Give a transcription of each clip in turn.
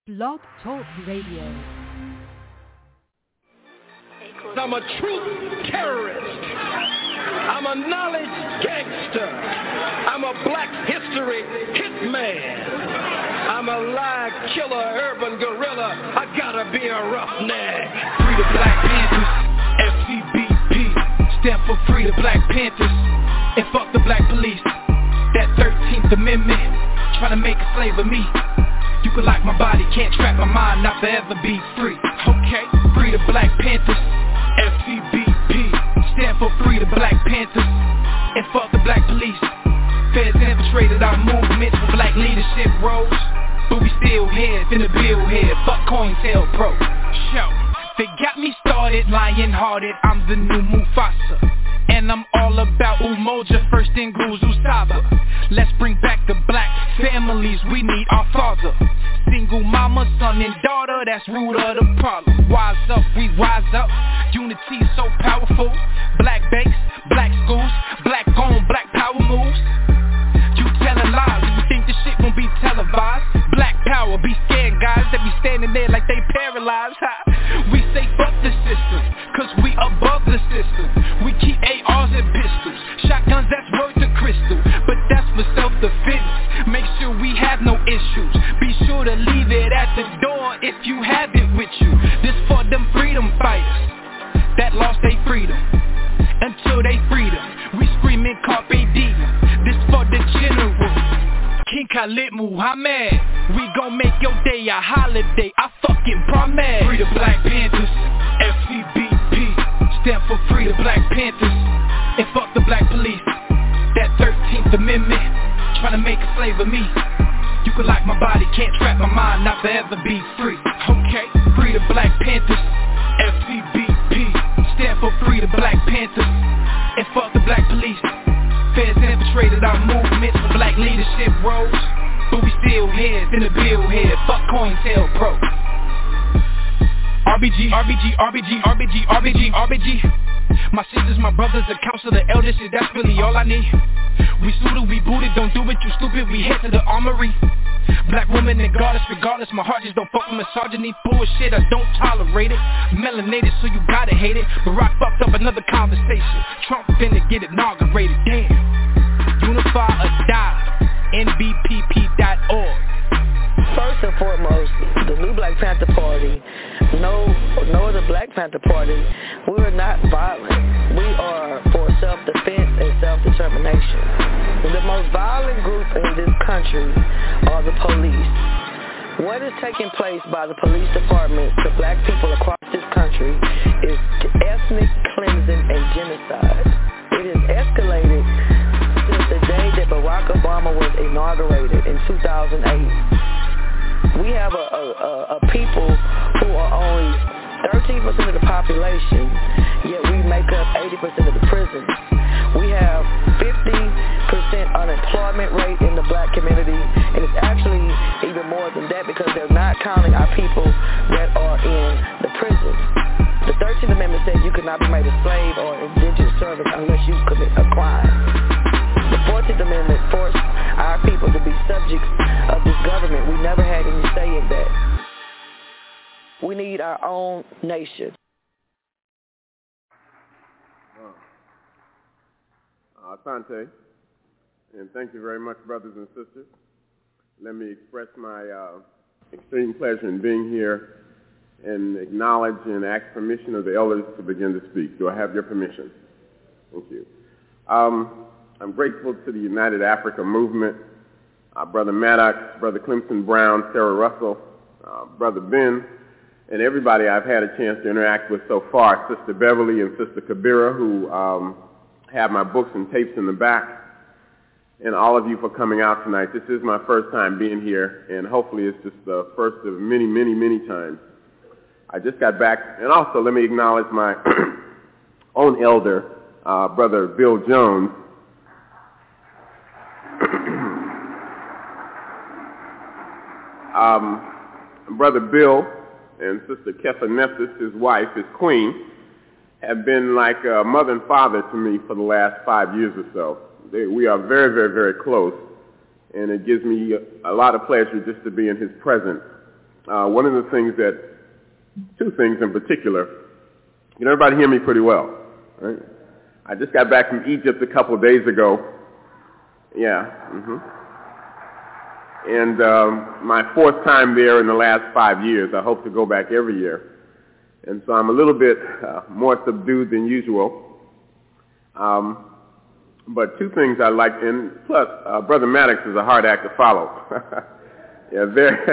Blog Talk Radio. I'm a truth terrorist. I'm a knowledge gangster. I'm a black history hitman. I'm a lie killer, urban gorilla. I gotta be a roughneck. Free the Black Panthers, FCBP, stand for Free the Black Panthers, and fuck the black police. That 13th Amendment, trying to make a slave of me. You can lock my body, can't trap my mind, not forever be free. Okay, free the Black Panthers, FCBP, stand for Free the Black Panthers, and fuck the black police. Feds infiltrated our movements for black leadership roles, but we still here, finna build here, fuck COINTELPRO. Show, they got me started, lion-hearted, I'm the new Mufasa. And I'm all about Umoja, first in Guzu Saba. Let's bring back the black families, we need our father. Single mama, son and daughter, that's root of the problem. Wise up, we wise up, unity so powerful. Black banks, black schools, black on, black power moves. You telling lies, you think this shit won't be televised. Black power, be scared guys that be standing there like they paralyzed. We say fuck the system, cause we above the system. We keep ARs and pistols, shotguns that's worth a crystal, but that's for self-defense. Make sure we have no issues, be sure to leave it at the door if you have it with you. This for them freedom fighters that lost their freedom, until they freedom, we screaming carpe diem. This for the general, King Khalid Muhammad. We gon' make your day a holiday, I fucking promise. Free the Black Panthers, FCBP, stand for Free the Black Panthers, and fuck the black police. That 13th Amendment, trying to make a slave of me. You can lock my body, can't trap my mind, not forever be free. Okay, Free the Black Panthers, FCBP, stand for Free the Black Panthers, and fuck the black police. Feds infiltrated our movements for black leadership roles, but we still here, finna build here, fuck COINTELPRO. RBG, RBG, RBG, RBG, RBG, RBG. My sisters, my brothers, the council, the elders, shit, that's really all I need. We suited, we booted, don't do it, you stupid, we head to the armory. Black woman and goddess, regardless, my heart just don't fuck with misogyny. Bullshit, I don't tolerate it. Melanated, so you gotta hate it. Barack fucked up another conversation. Trump finna get inaugurated, damn. Unify or die, NBPP.org. First and foremost, the new Black Panther Party, no other Black Panther Party, we are not violent. We are for self-defense and self-determination. The most violent group in this country are the police. What is taking place by the police department to black people across this country is ethnic cleansing and genocide. It has escalated since the day that Barack Obama was inaugurated in 2008. We have a people who are only 13% of the population, yet we make up 80% of the prisons. We have 50% unemployment rate in the black community, and it's actually even more than that because they're not counting our people that are in the prisons. The 13th Amendment says you cannot be made a slave or indentured servant unless you commit a crime. The 14th Amendment forced our people to be subjects of this government. We never had any say in that. We need our own nation. Asante, and thank you very much, brothers and sisters. Let me express my extreme pleasure in being here and acknowledge and ask permission of the elders to begin to speak. Do I have your permission? Thank you. I'm grateful to the United Africa Movement, Brother Maddox, Brother Clemson Brown, Sarah Russell, Brother Ben, and everybody I've had a chance to interact with so far, Sister Beverly and Sister Kabira, who have my books and tapes in the back, and all of you for coming out tonight. This is my first time being here, and hopefully it's just the first of many, many, many times. I just got back, and also let me acknowledge my own elder, Brother Bill Jones. Brother Bill and Sister Kethanesis, his wife, his queen, have been like a mother and father to me for the last 5 years or so. We are very, very, very close, and it gives me a lot of pleasure just to be in his presence. one of the things two things in particular, everybody hear me pretty well, right? I just got back from Egypt a couple of days ago. Yeah. And my fourth time there in the last 5 years. I hope to go back every year. And so I'm a little bit more subdued than usual. But two things I like, and plus, Brother Maddox is a hard act to follow. Yeah,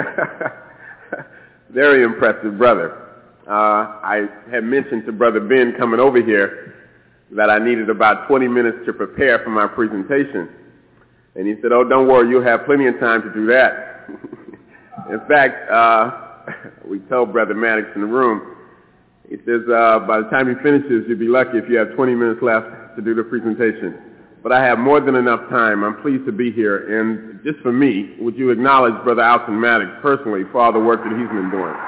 very impressive brother. I had mentioned to Brother Ben coming over here that I needed about 20 minutes to prepare for my presentation. And he said, oh, don't worry, you'll have plenty of time to do that. In fact, we told Brother Maddox in the room, he says, by the time he finishes, you'll be lucky if you have 20 minutes left to do the presentation. But I have more than enough time. I'm pleased to be here. And just for me, would you acknowledge Brother Alton Maddox personally for all the work that he's been doing?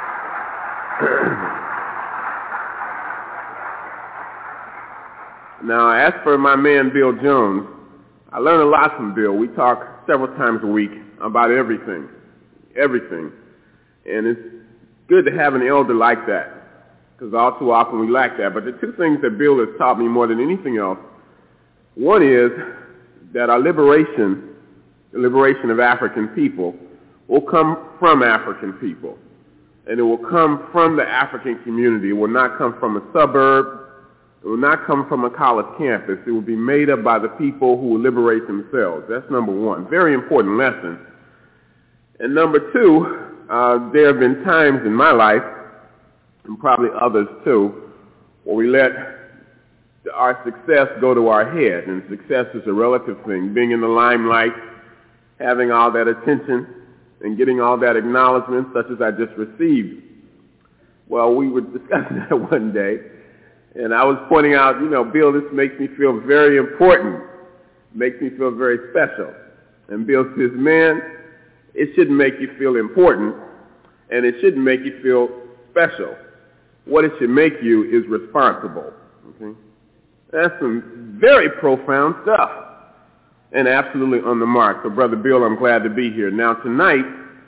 Now, as for my man, Bill Jones, I learn a lot from Bill. We talk several times a week about everything. And it's good to have an elder like that, because all too often we lack that. But the two things that Bill has taught me more than anything else, one is that our liberation, the liberation of African people, will come from African people. And it will come from the African community. It will not come from a suburb. It will not come from a college campus. It will be made up by the people who will liberate themselves. That's number one. Very important lesson. And number two, there have been times in my life, and probably others too, where we let our success go to our head. And success is a relative thing. Being in the limelight, having all that attention, and getting all that acknowledgement, such as I just received. Well, we were discussing that one day, and I was pointing out, Bill, this makes me feel very important, makes me feel very special. And Bill says, man, it shouldn't make you feel important, and it shouldn't make you feel special. What it should make you is responsible. Okay? That's some very profound stuff, and absolutely on the mark. So, Brother Bill, I'm glad to be here. Now, tonight,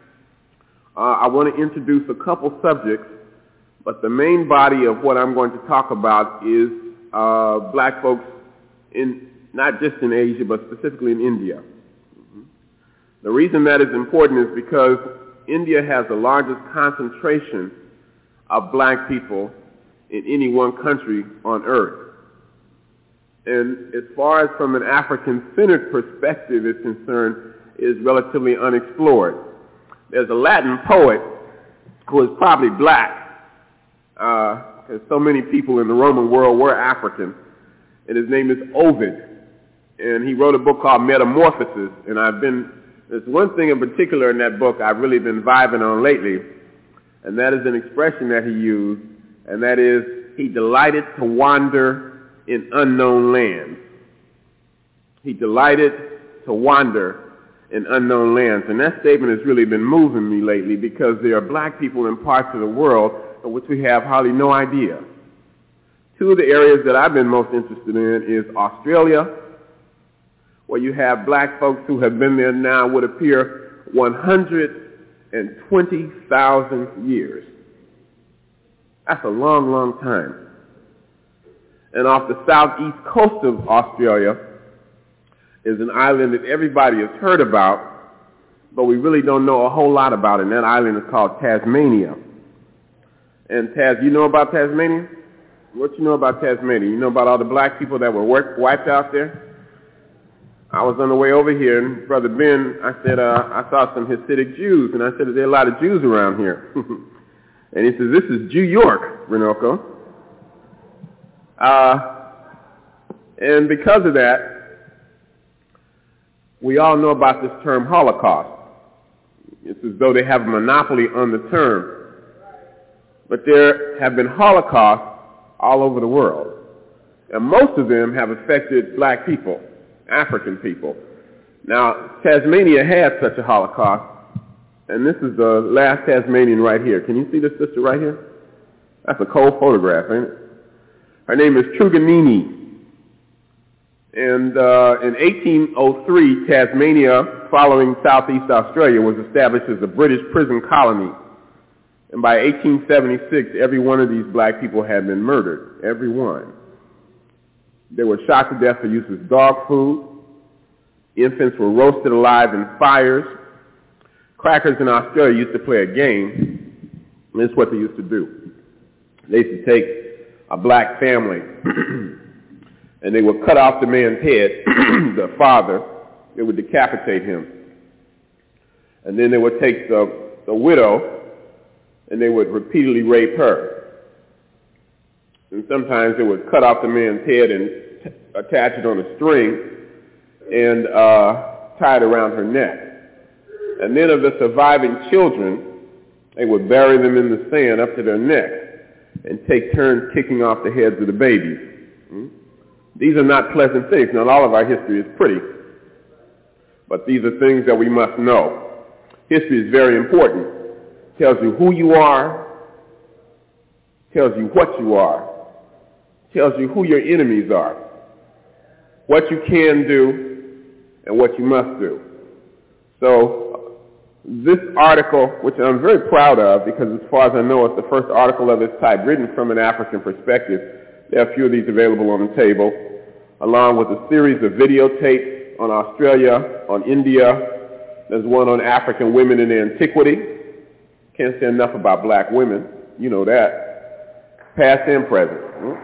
I want to introduce a couple subjects, but the main body of what I'm going to talk about is black folks not just in Asia, but specifically in India. The reason that is important is because India has the largest concentration of black people in any one country on earth. And as far as from an African-centered perspective is concerned, it is relatively unexplored. There's a Latin poet who is probably black, because so many people in the Roman world were African, and his name is Ovid. And he wrote a book called Metamorphosis, and there's one thing in particular in that book I've really been vibing on lately, and that is an expression that he used, and that is, he delighted to wander in unknown lands. He delighted to wander in unknown lands. And that statement has really been moving me lately, because there are black people in parts of the world of which we have hardly no idea. Two of the areas that I've been most interested in is Australia, where you have black folks who have been there now, would appear 120,000 years. That's a long, long time. And off the southeast coast of Australia is an island that everybody has heard about, but we really don't know a whole lot about it. And that island is called Tasmania. And you know about Tasmania? What you know about Tasmania? You know about all the black people that were wiped out there? I was on the way over here, and Brother Ben, I said, I saw some Hasidic Jews, and I said, is there a lot of Jews around here? And he says, this is Jew York, Renoko. And because of that, we all know about this term Holocaust. It's as though they have a monopoly on the term. But there have been Holocausts all over the world. And most of them have affected black people, African people. Now, Tasmania had such a Holocaust, and this is the last Tasmanian right here. Can you see this sister right here? That's a cold photograph, ain't it? Her name is Truganini. And in 1803, Tasmania, following Southeast Australia, was established as a British prison colony. And by 1876, every one of these black people had been murdered, every one. They were shot to death for use as dog food. Infants were roasted alive in fires. Crackers in Australia used to play a game. And this is what they used to do. They used to take a black family and they would cut off the man's head, the father. They would decapitate him. And then they would take the widow and they would repeatedly rape her. And sometimes they would cut off the man's head and attach it on a string and tie it around her neck. And then of the surviving children, they would bury them in the sand up to their necks and take turns kicking off the heads of the babies. These are not pleasant things. Not all of our history is pretty, but these are things that we must know. History is very important. It tells you who you are, tells you what you are, tells you who your enemies are, what you can do, and what you must do. So this article, which I'm very proud of, because as far as I know, it's the first article of its type written from an African perspective. There are a few of these available on the table, along with a series of videotapes on Australia, on India. There's one on African women in antiquity. Can't say enough about black women. You know that. Past and present.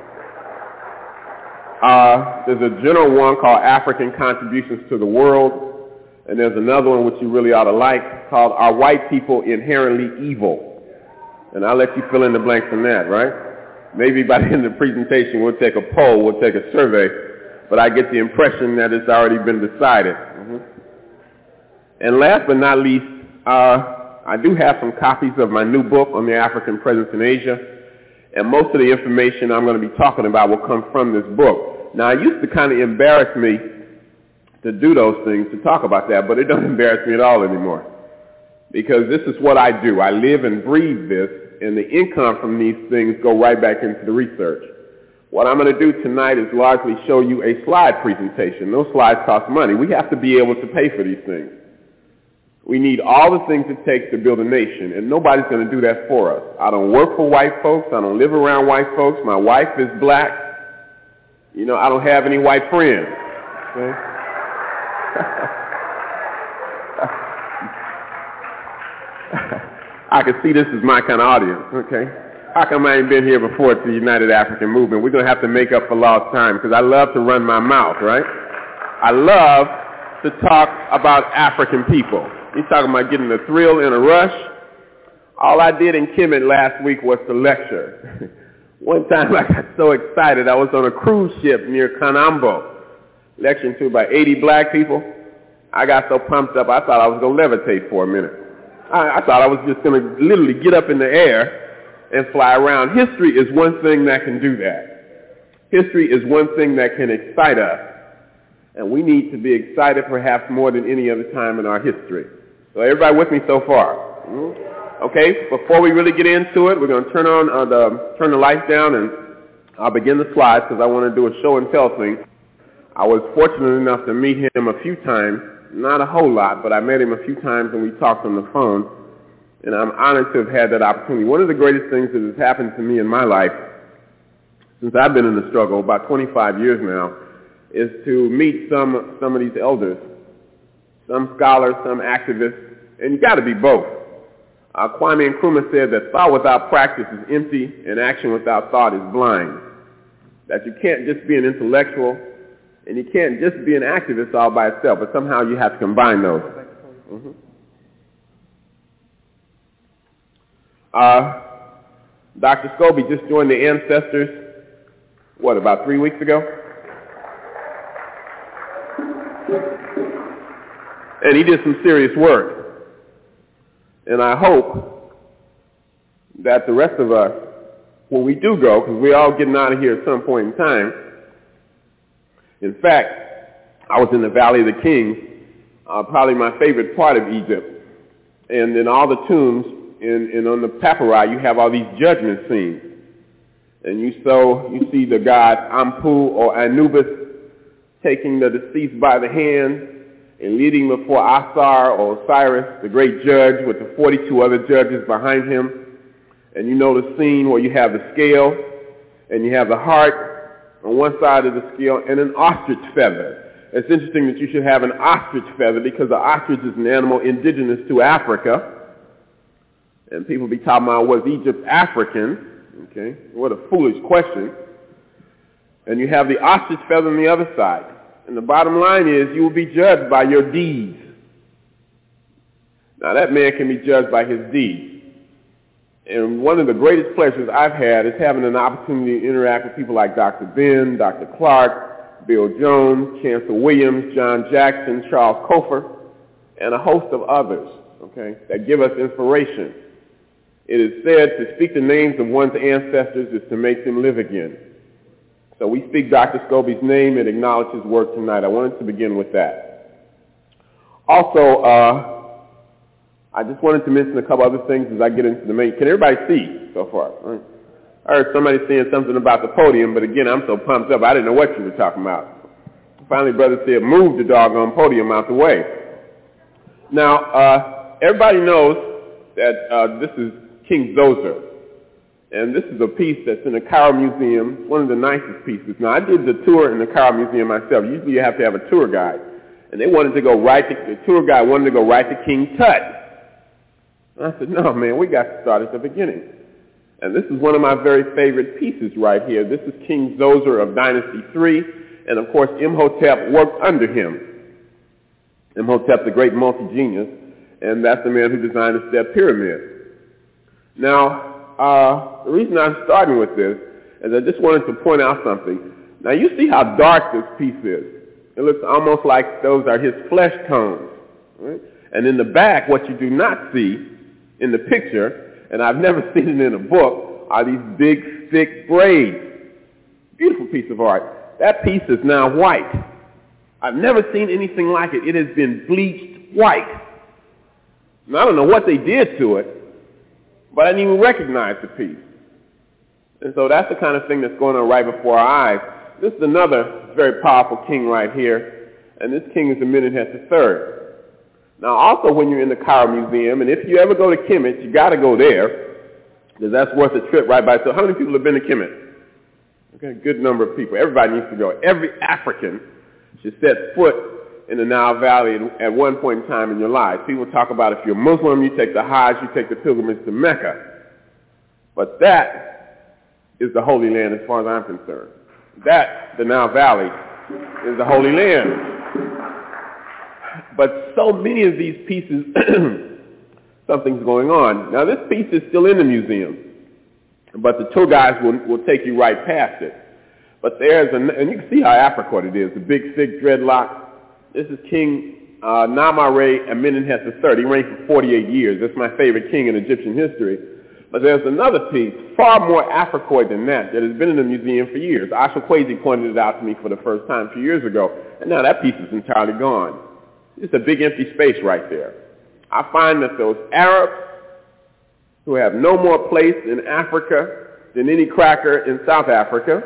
There's a general one called African Contributions to the World. And there's another one which you really ought to like called Are White People Inherently Evil? And I'll let you fill in the blanks on that, right? Maybe by the end of the presentation we'll take a poll, we'll take a survey, but I get the impression that it's already been decided. And last but not least, I do have some copies of my new book on the African presence in Asia, and most of the information I'm going to be talking about will come from this book. Now, it used to kind of embarrass me to do those things, to talk about that, but it doesn't embarrass me at all anymore, because this is what I do. I live and breathe this, and the income from these things go right back into the research. What I'm going to do tonight is largely show you a slide presentation. Those slides cost money. We have to be able to pay for these things. We need all the things it takes to build a nation, and nobody's going to do that for us. I don't work for white folks. I don't live around white folks. My wife is black. You know, I don't have any white friends. Okay? I can see this is my kind of audience, okay? How come I ain't been here before at the United African Movement? We're going to have to make up for lost time, because I love to run my mouth, right? I love to talk about African people. He's talking about getting a thrill and a rush. All I did in Kemet last week was to lecture. One time I got so excited, I was on a cruise ship near Kanambo, lecturing to about 80 black people. I got so pumped up, I thought I was going to levitate for a minute. I thought I was just going to literally get up in the air and fly around. History is one thing that can do that. History is one thing that can excite us. And we need to be excited perhaps more than any other time in our history. So everybody with me so far? Okay, before we really get into it, we're going to turn the lights down, and I'll begin the slides because I want to do a show and tell thing. I was fortunate enough to meet him a few times. Not a whole lot, but I met him a few times and we talked on the phone, and I'm honored to have had that opportunity. One of the greatest things that has happened to me in my life, since I've been in the struggle, about 25 years now, is to meet some of these elders, some scholars, some activists, and you got to be both. Kwame Nkrumah said that thought without practice is empty and action without thought is blind. That you can't just be an intellectual and you can't just be an activist all by itself, but somehow you have to combine those. Dr. Scobie just joined the Ancestors, about 3 weeks ago? And he did some serious work. And I hope that the rest of us, when we do go, because we're all getting out of here at some point in time. In fact, I was in the Valley of the Kings, probably my favorite part of Egypt. And in all the tombs, and on the papyri, you have all these judgment scenes. And you see the god Ampu or Anubis taking the deceased by the hand and leading before Asar or Osiris, the great judge, with the 42 other judges behind him. And you know the scene where you have the scale, and you have the heart on one side of the scale, and an ostrich feather. It's interesting that you should have an ostrich feather because the ostrich is an animal indigenous to Africa. And people be talking about, was Egypt African? Okay, what a foolish question. And you have the ostrich feather on the other side. And the bottom line is you will be judged by your deeds. Now that man can be judged by his deeds. And one of the greatest pleasures I've had is having an opportunity to interact with people like Dr. Ben, Dr. Clark, Bill Jones, Chancellor Williams, John Jackson, Charles Cofer, and a host of others, okay, that give us inspiration. It is said to speak the names of one's ancestors is to make them live again. So we speak Dr. Scobie's name and acknowledge his work tonight. I wanted to begin with that. Also, I just wanted to mention a couple other things as I get into the main. Can everybody see so far? Right. I heard somebody saying something about the podium, but again, I'm so pumped up, I didn't know what you were talking about. Finally, brother said, move the doggone podium out the way. Now, everybody knows that this is King Zoser. And this is a piece that's in the Cairo Museum, one of the nicest pieces. Now, I did the tour in the Cairo Museum myself. Usually you have to have a tour guide. And they wanted to go right to, the tour guide wanted to go right to King Tut. And I said, no, man, we got to start at the beginning. And this is one of my very favorite pieces right here. This is King Zoser of Dynasty 3. And, of course, Imhotep worked under him. Imhotep, the great multi-genius. And that's the man who designed the Step Pyramid. Now, the reason I'm starting with this is I just wanted to point out something. Now, you see how dark this piece is. It looks almost like those are his flesh tones. Right? And in the back, what you do not see in the picture, and I've never seen it in a book, are these big, thick braids. Beautiful piece of art. That piece is now white. I've never seen anything like it. It has been bleached white. Now, I don't know what they did to it, but I didn't even recognize the piece. And so that's the kind of thing that's going on right before our eyes. This is another very powerful king right here, and this king is Amenhotep III. Now, also when you're in the Cairo Museum, and if you ever go to Kemet, you got to go there, because that's worth a trip right by. So how many people have been to Kemet? Okay, a good number of people. Everybody needs to go. Every African should set foot in the Nile Valley at one point in time in your life. People talk about if you're Muslim, you take the Hajj, you take the pilgrimage to Mecca. But that is the Holy Land as far as I'm concerned. That, the Nile Valley, is the Holy Land. But so many of these pieces, something's going on. Now this piece is still in the museum, but the tour guides will take you right past it. But there's, and you can see how African it is, the big, thick dreadlock. This is King Namare Amenhotep III. He reigned for 48 years. That's my favorite king in Egyptian history. But there's another piece, far more Africoid than that has been in the museum for years. Asha Kwesi pointed it out to me for the first time a few years ago, and now that piece is entirely gone. It's a big empty space right there. I find that those Arabs who have no more place in Africa than any cracker in South Africa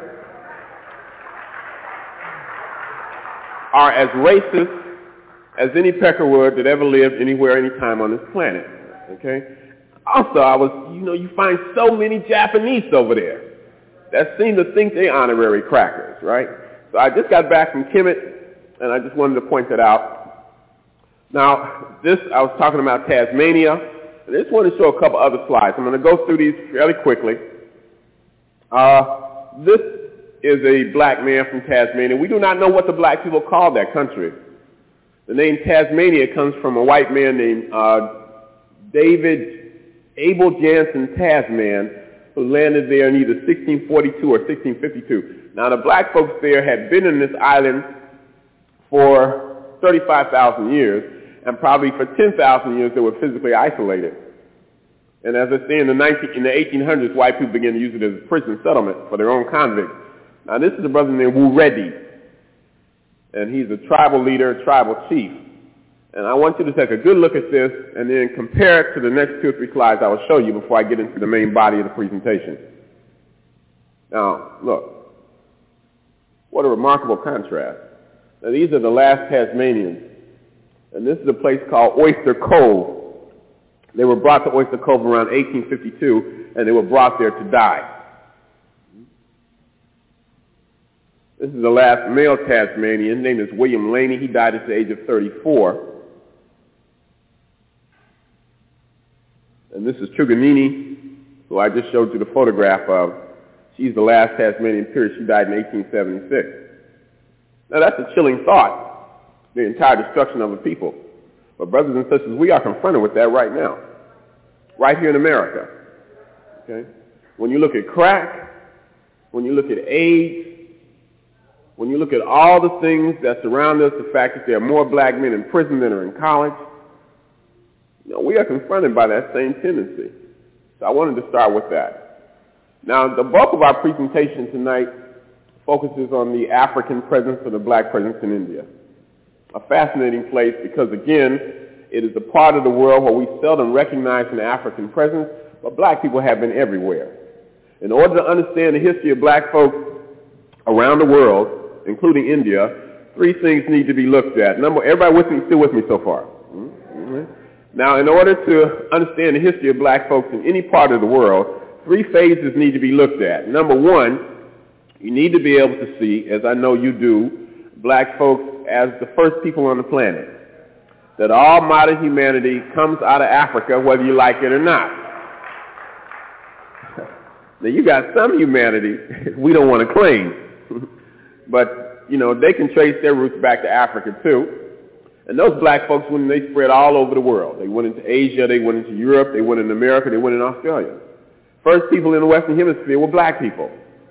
are as racist as any peckerwood that ever lived anywhere, anytime on this planet. Okay? Also, you find so many Japanese over there that seem to think they're honorary crackers, right? So I just got back from Kemet, and I just wanted to point that out. Now, I was talking about Tasmania, and I just want to show a couple other slides. I'm going to go through these fairly quickly. This is a black man from Tasmania. We do not know what the black people call that country. The name Tasmania comes from a white man named David Abel Jansen Tasman, who landed there in either 1642 or 1652. Now, the black folks there had been in this island for 35,000 years, and probably for 10,000 years they were physically isolated. And as I say, in the 1800s, white people began to use it as a prison settlement for their own convicts. Now, this is a brother named Wu Reddy, and he's a tribal leader, a tribal chief. And I want you to take a good look at this and then compare it to the next 2 or 3 slides I will show you before I get into the main body of the presentation. Now, look. What a remarkable contrast. Now, these are the last Tasmanians. And this is a place called Oyster Cove. They were brought to Oyster Cove around 1852. and they were brought there to die. This is the last male Tasmanian. His name is William Laney. He died at the age of 34. And this is Truganini, who I just showed you the photograph of. She's the last Tasmanian peer. She died in 1876. Now that's a chilling thought, the entire destruction of a people. But brothers and sisters, we are confronted with that right now, right here in America. Okay? When you look at crack, when you look at AIDS, when you look at all the things that surround us, the fact that there are more black men in prison than are in college, we are confronted by that same tendency. So I wanted to start with that. Now, the bulk of our presentation tonight focuses on the African presence or the black presence in India. A fascinating place because, again, it is a part of the world where we seldom recognize an African presence, but black people have been everywhere. In order to understand the history of black folks around the world, including India, three things need to be looked at. Everybody still with me so far? Mm-hmm. Now, in order to understand the history of black folks in any part of the world, three phases need to be looked at. Number one, you need to be able to see, as I know you do, black folks as the first people on the planet. That all modern humanity comes out of Africa, whether you like it or not. Now, you got some humanity we don't want to claim. But, they can trace their roots back to Africa, too. And those black folks, when they spread all over the world, they went into Asia, they went into Europe, they went in America, they went in Australia. First people in the Western Hemisphere were black people.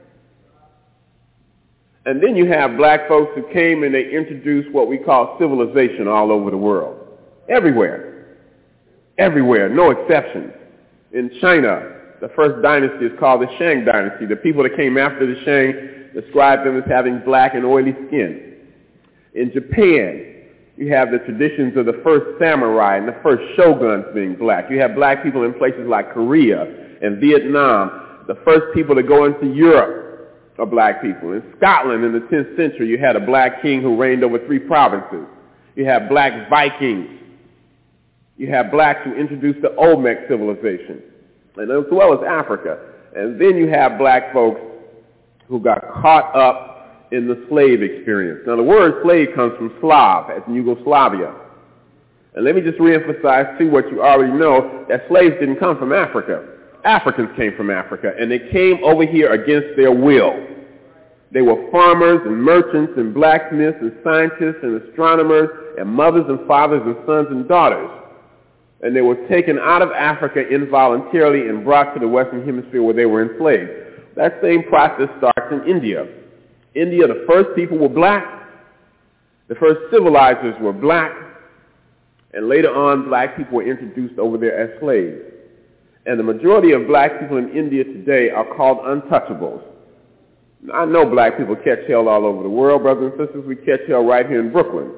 And then you have black folks who came and they introduced what we call civilization all over the world. Everywhere. Everywhere, no exceptions. In China, the first dynasty is called the Shang dynasty. The people that came after the Shang described them as having black and oily skin. In Japan, you have the traditions of the first samurai and the first shoguns being black. You have black people in places like Korea and Vietnam. The first people to go into Europe are black people. In Scotland in the 10th century, you had a black king who reigned over 3 provinces. You have black Vikings. You have blacks who introduced the Olmec civilization, and as well as Africa. And then you have black folks who got caught up in the slave experience. Now, the word slave comes from Slav, as in Yugoslavia. And let me just reemphasize, too, what you already know, that slaves didn't come from Africa. Africans came from Africa, and they came over here against their will. They were farmers and merchants and blacksmiths and scientists and astronomers and mothers and fathers and sons and daughters. And they were taken out of Africa involuntarily and brought to the Western Hemisphere where they were enslaved. That same process starts in India. India, the first people were black. The first civilizers were black. And later on, black people were introduced over there as slaves. And the majority of black people in India today are called untouchables. Now, I know black people catch hell all over the world, brothers and sisters. We catch hell right here in Brooklyn.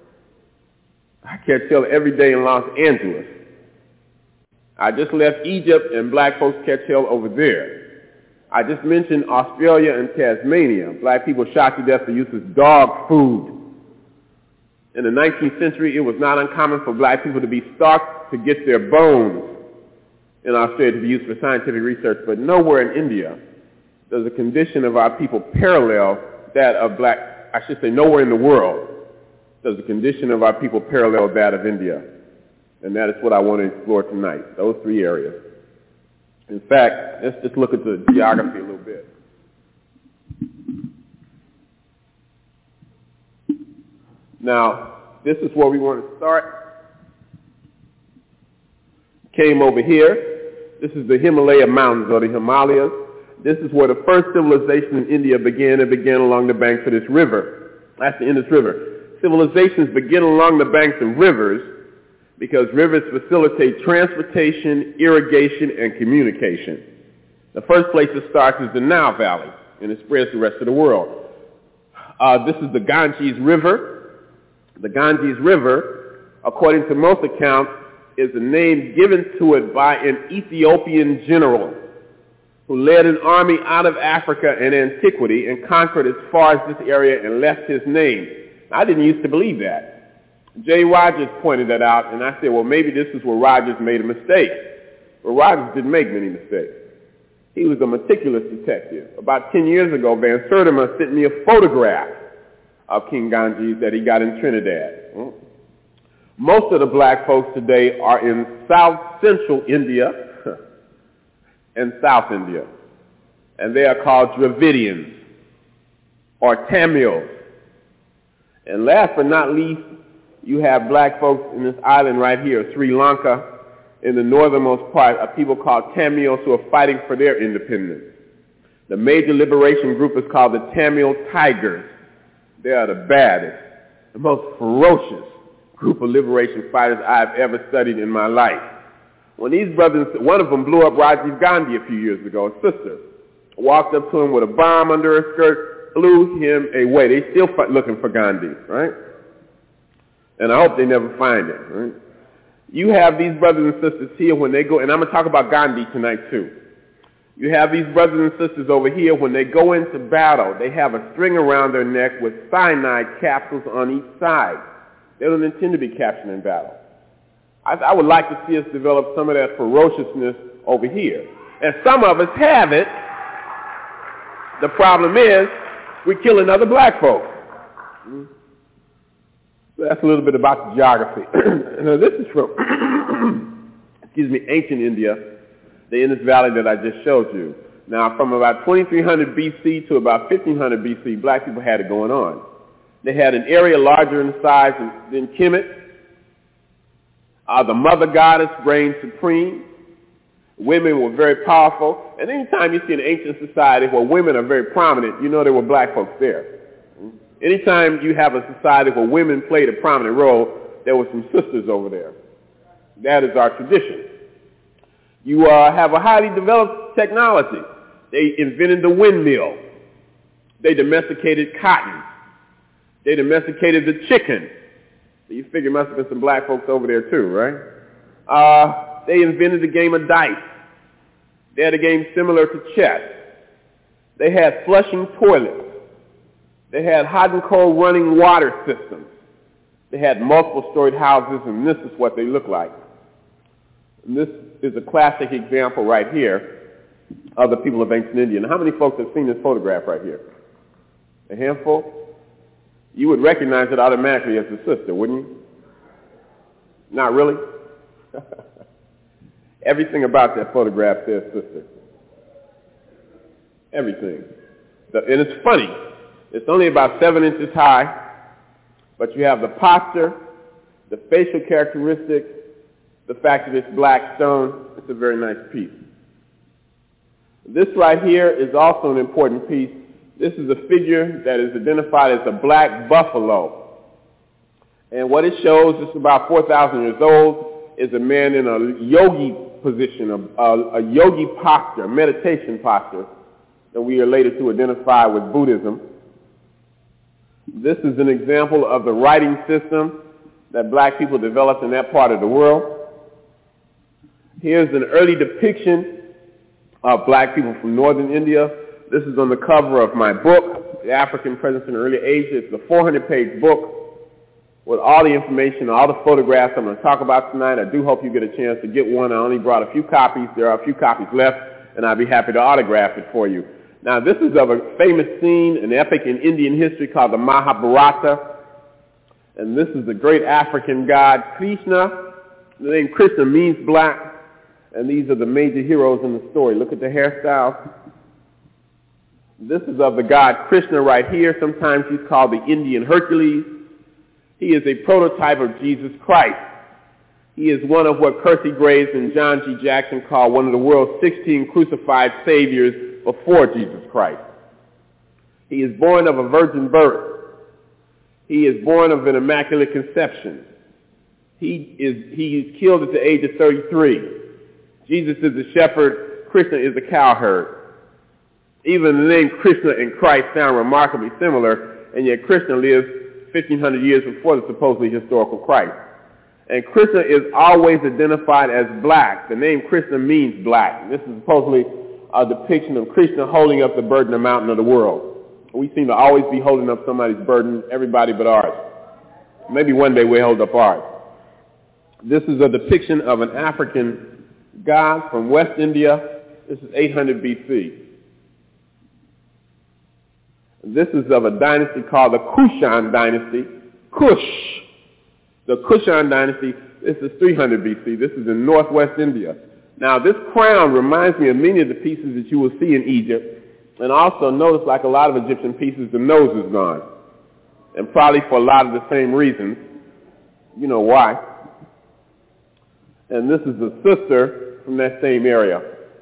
I catch hell every day in Los Angeles. I just left Egypt, and black folks catch hell over there. I just mentioned Australia and Tasmania. Black people shot to death for use as dog food. In the 19th century, it was not uncommon for black people to be stalked to get their bones in Australia to be used for scientific research. But nowhere in India does the condition of our people parallel that of nowhere in the world does the condition of our people parallel that of India. And that is what I want to explore tonight, those 3 areas. In fact, let's just look at the geography a little bit. Now, this is where we want to start. Came over here. This is the Himalaya Mountains, or the Himalayas. This is where the first civilization in India began. It began along the banks of this river. That's the Indus River. Civilizations begin along the banks of rivers because rivers facilitate transportation, irrigation, and communication. The first place it starts is the Nile Valley, and it spreads to the rest of the world. This is the Ganges River. The Ganges River, according to most accounts, is a name given to it by an Ethiopian general who led an army out of Africa in antiquity and conquered as far as this area and left his name. I didn't used to believe that. Jay Rogers pointed that out, and I said, well, maybe this is where Rogers made a mistake. But Rogers didn't make many mistakes. He was a meticulous detective. About 10 years ago, Van Sertima sent me a photograph of King Ganges that he got in Trinidad. Most of the black folks today are in South Central India and South India, and they are called Dravidians or Tamils. And last but not least, you have black folks in this island right here, Sri Lanka, in the northernmost part, are people called Tamils who are fighting for their independence. The major liberation group is called the Tamil Tigers. They are the baddest, the most ferocious group of liberation fighters I've ever studied in my life. When these brothers, one of them blew up Rajiv Gandhi a few years ago, a sister, walked up to him with a bomb under her skirt, blew him away. They still looking for Gandhi, right? And I hope they never find him, right? You have these brothers and sisters here when they go, and I'm going to talk about Gandhi tonight too. You have these brothers and sisters over here when they go into battle, they have a string around their neck with cyanide capsules on each side. They don't intend to be captured in battle. I would like to see us develop some of that ferociousness over here. And some of us have it. The problem is we're killing other black folks. That's a little bit about the geography. Now, this is from, ancient India, the Indus Valley that I just showed you. Now, from about 2300 BC to about 1500 BC, black people had it going on. They had an area larger in size than Kemet. The mother goddess reigned supreme. Women were very powerful. And anytime you see an ancient society where women are very prominent, you know there were black folks there. Anytime you have a society where women played a prominent role, there were some sisters over there. That is our tradition. You have a highly developed technology. They invented the windmill. They domesticated cotton. They domesticated the chicken. So you figure must have been some black folks over there too, right? They invented the game of dice. They had a game similar to chess. They had flushing toilets. They had hot and cold running water systems. They had multiple storied houses, and this is what they look like. And this is a classic example right here of the people of ancient India. Now, how many folks have seen this photograph right here? A handful? You would recognize it automatically as a sister, wouldn't you? Not really? Everything about that photograph says sister. Everything. And it's funny. It's only about 7 inches high, but you have the posture, the facial characteristics, the fact that it's black stone. It's a very nice piece. This right here is also an important piece. This is a figure that is identified as a black buffalo. And what it shows, it's about 4,000 years old, is a man in a yogi position, a yogi posture, a meditation posture that we are later to identify with Buddhism. This is an example of the writing system that black people developed in that part of the world. Here's an early depiction of black people from northern India. This is on the cover of my book, The African Presence in Early Asia. It's a 400-page book with all the information, all the photographs I'm going to talk about tonight. I do hope you get a chance to get one. I only brought a few copies. There are a few copies left, and I'd be happy to autograph it for you. Now, this is of a famous scene, an epic in Indian history called the Mahabharata. And this is the great African god Krishna. The name Krishna means black, and these are the major heroes in the story. Look at the hairstyles. This is of the god Krishna right here. Sometimes he's called the Indian Hercules. He is a prototype of Jesus Christ. He is one of what Kersey Graves and John G. Jackson call one of the world's 16 crucified saviors before Jesus Christ. He is born of a virgin birth. He is born of an immaculate conception. He is killed at the age of 33. Jesus is a shepherd. Krishna is a cowherd. Even the name Krishna and Christ sound remarkably similar, and yet Krishna lives 1,500 years before the supposedly historical Christ. And Krishna is always identified as black. The name Krishna means black. This is supposedly a depiction of Krishna holding up the burden of mountain of the world. We seem to always be holding up somebody's burden, everybody but ours. Maybe one day we'll hold up ours. This is a depiction of an African god from West India. This is 800 BC. This is of a dynasty called the Kushan dynasty. Kush. The Kushan dynasty, this is 300 BC. This is in northwest India. Now, this crown reminds me of many of the pieces that you will see in Egypt. And also notice, like a lot of Egyptian pieces, the nose is gone. And probably for a lot of the same reasons. You know why. And this is the sister from that same area.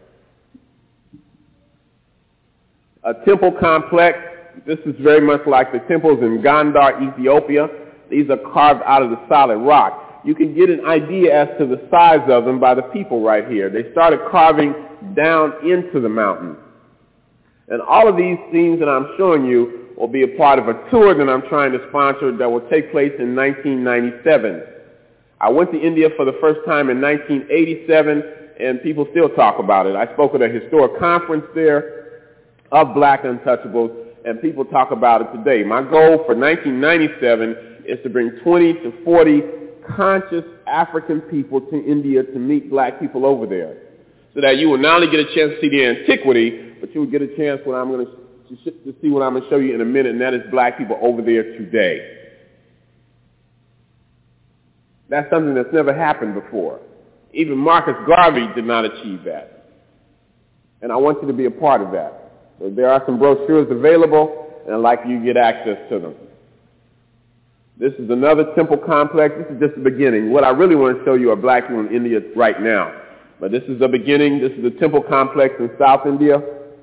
A temple complex. This is very much like the temples in Gondar, Ethiopia. These are carved out of the solid rock. You can get an idea as to the size of them by the people right here. They started carving down into the mountain. And all of these things that I'm showing you will be a part of a tour that I'm trying to sponsor that will take place in 1997. I went to India for the first time in 1987, and people still talk about it. I spoke at a historic conference there of Black Untouchables, and people talk about it today. My goal for 1997 is to bring 20 to 40 conscious African people to India to meet Black people over there, so that you will not only get a chance to see the antiquity, but you will get a chance to see what I'm going to show you in a minute, and that is Black people over there today. That's something that's never happened before. Even Marcus Garvey did not achieve that. And I want you to be a part of that. So there are some brochures available, and I'd like you to get access to them. This is another temple complex. This is just the beginning. What I really want to show you are Black people in India right now. But this is the beginning. This is the temple complex in South India.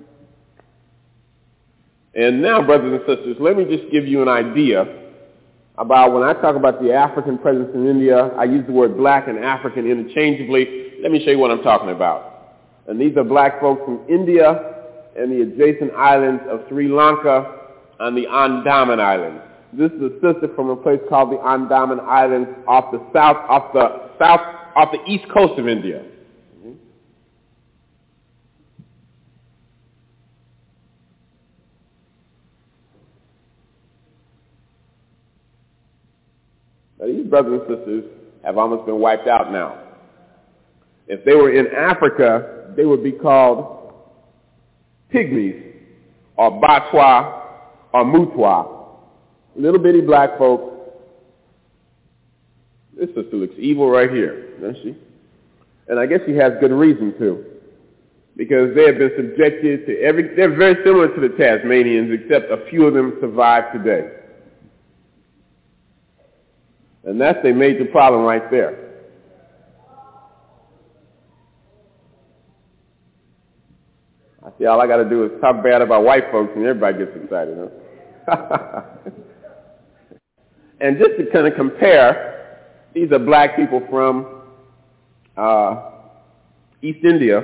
And now, brothers and sisters, let me just give you an idea about when I talk about the African presence in India. I use the word Black and African interchangeably. Let me show you what I'm talking about. And these are Black folks from India and the adjacent islands of Sri Lanka and the Andaman Islands. This is a sister from a place called the Andaman Islands off the east coast of India. Now, these brothers and sisters have almost been wiped out now. If they were in Africa, they would be called Pygmies or Batwa or Mutwa. Little bitty Black folk. This sister looks evil right here, doesn't she? And I guess she has good reason to, because they have been subjected to they're very similar to the Tasmanians, except a few of them survive today. And that's a major problem right there. I see all I got to do is talk bad about white folks and everybody gets excited, huh? And just to kind of compare, these are Black people from East India.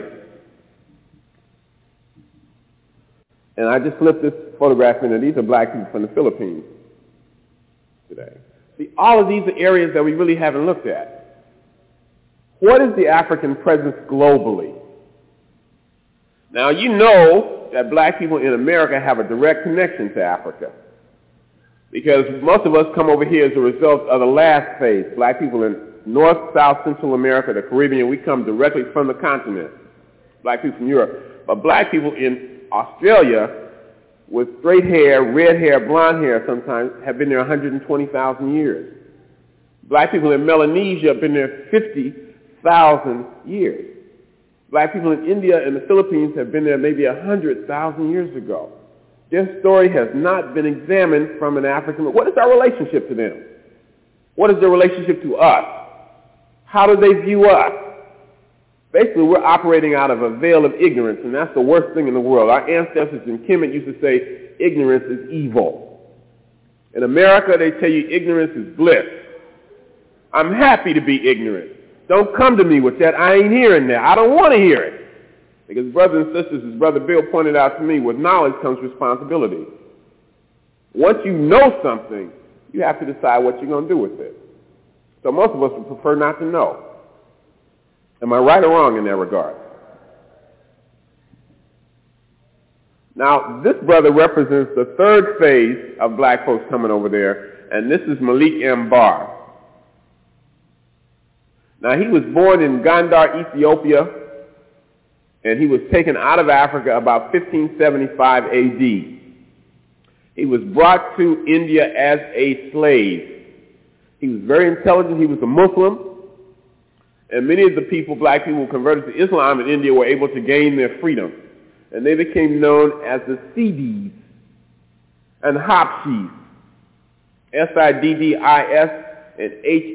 And I just flipped this photograph in, and these are Black people from the Philippines today. See, all of these are areas that we really haven't looked at. What is the African presence globally? Now, you know that Black people in America have a direct connection to Africa, because most of us come over here as a result of the last phase. Black people in North, South, Central America, the Caribbean, we come directly from the continent. Black people from Europe. But Black people in Australia with straight hair, red hair, blonde hair sometimes have been there 120,000 years. Black people in Melanesia have been there 50,000 years. Black people in India and the Philippines have been there maybe 100,000 years ago. Their story has not been examined from an African. What is our relationship to them? What is their relationship to us? How do they view us? Basically, we're operating out of a veil of ignorance, and that's the worst thing in the world. Our ancestors in Kemet used to say, ignorance is evil. In America, they tell you ignorance is bliss. I'm happy to be ignorant. Don't come to me with that. I ain't hearing that. I don't want to hear it. Because brothers and sisters, as Brother Bill pointed out to me, with knowledge comes responsibility. Once you know something, you have to decide what you're going to do with it. So most of us would prefer not to know. Am I right or wrong in that regard? Now, this brother represents the third phase of Black folks coming over there, and this is Malik M. Barr. Now, he was born in Gondar, Ethiopia, and he was taken out of Africa about 1575 A.D. He was brought to India as a slave. He was very intelligent. He was a Muslim. And many of the people, black people who converted to Islam in India, were able to gain their freedom. And they became known as the Siddis and Habshis, Siddis and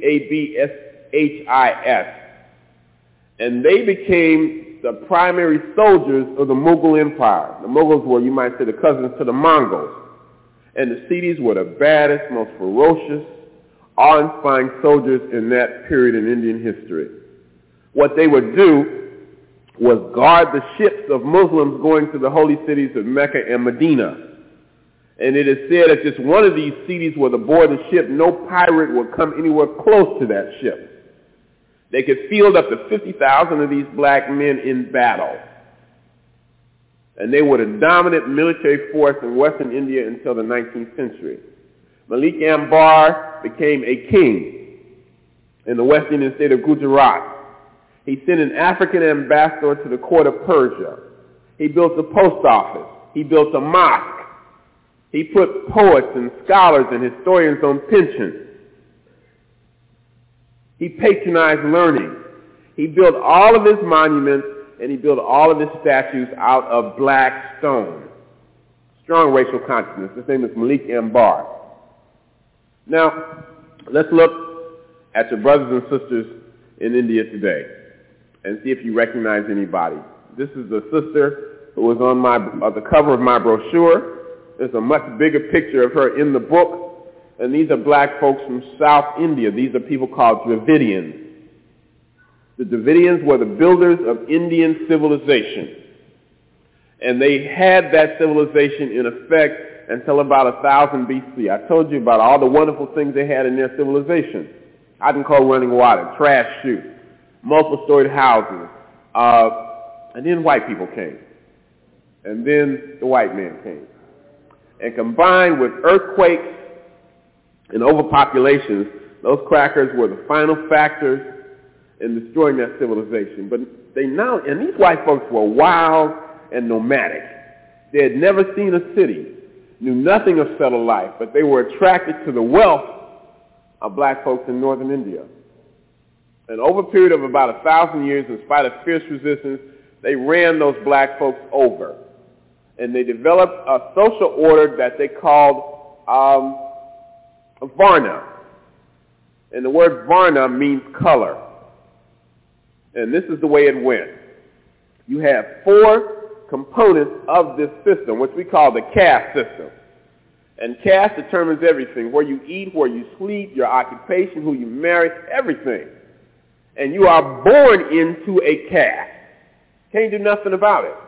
Habshis. And they became the primary soldiers of the Mughal Empire. The Mughals were, you might say, the cousins to the Mongols. And the Siddis were the baddest, most ferocious, awe-inspiring soldiers in that period in Indian history. What they would do was guard the ships of Muslims going to the holy cities of Mecca and Medina. And it is said that just one of these Siddis was aboard the ship, no pirate would come anywhere close to that ship. They could field up to 50,000 of these black men in battle. And they were the dominant military force in Western India until the 19th century. Malik Ambar became a king in the West Indian state of Gujarat. He sent an African ambassador to the court of Persia. He built a post office. He built a mosque. He put poets and scholars and historians on pension. He patronized learning. He built all of his monuments and he built all of his statues out of black stone. Strong racial consciousness. His name is Malik Ambar. Now, let's look at your brothers and sisters in India today and see if you recognize anybody. This is the sister who was on the cover of my brochure. There's a much bigger picture of her in the book. And these are black folks from South India. These are people called Dravidians. The Dravidians were the builders of Indian civilization. And they had that civilization in effect until about 1000 B.C. I told you about all the wonderful things they had in their civilization. Hot and cold running water, trash chute, multiple-storied houses. And then white people came. And then the white man came. And combined with earthquakes and overpopulations, those crackers were the final factors in destroying that civilization. But and these white folks were wild and nomadic. They had never seen a city, knew nothing of settled life, but they were attracted to the wealth of black folks in northern India. And over a period of about 1,000 years, in spite of fierce resistance, they ran those black folks over. And they developed a social order that they called Varna. And the word Varna means color. And this is the way it went. You have 4 components of this system, which we call the caste system. And caste determines everything: where you eat, where you sleep, your occupation, who you marry, everything. And you are born into a caste. Can't do nothing about it.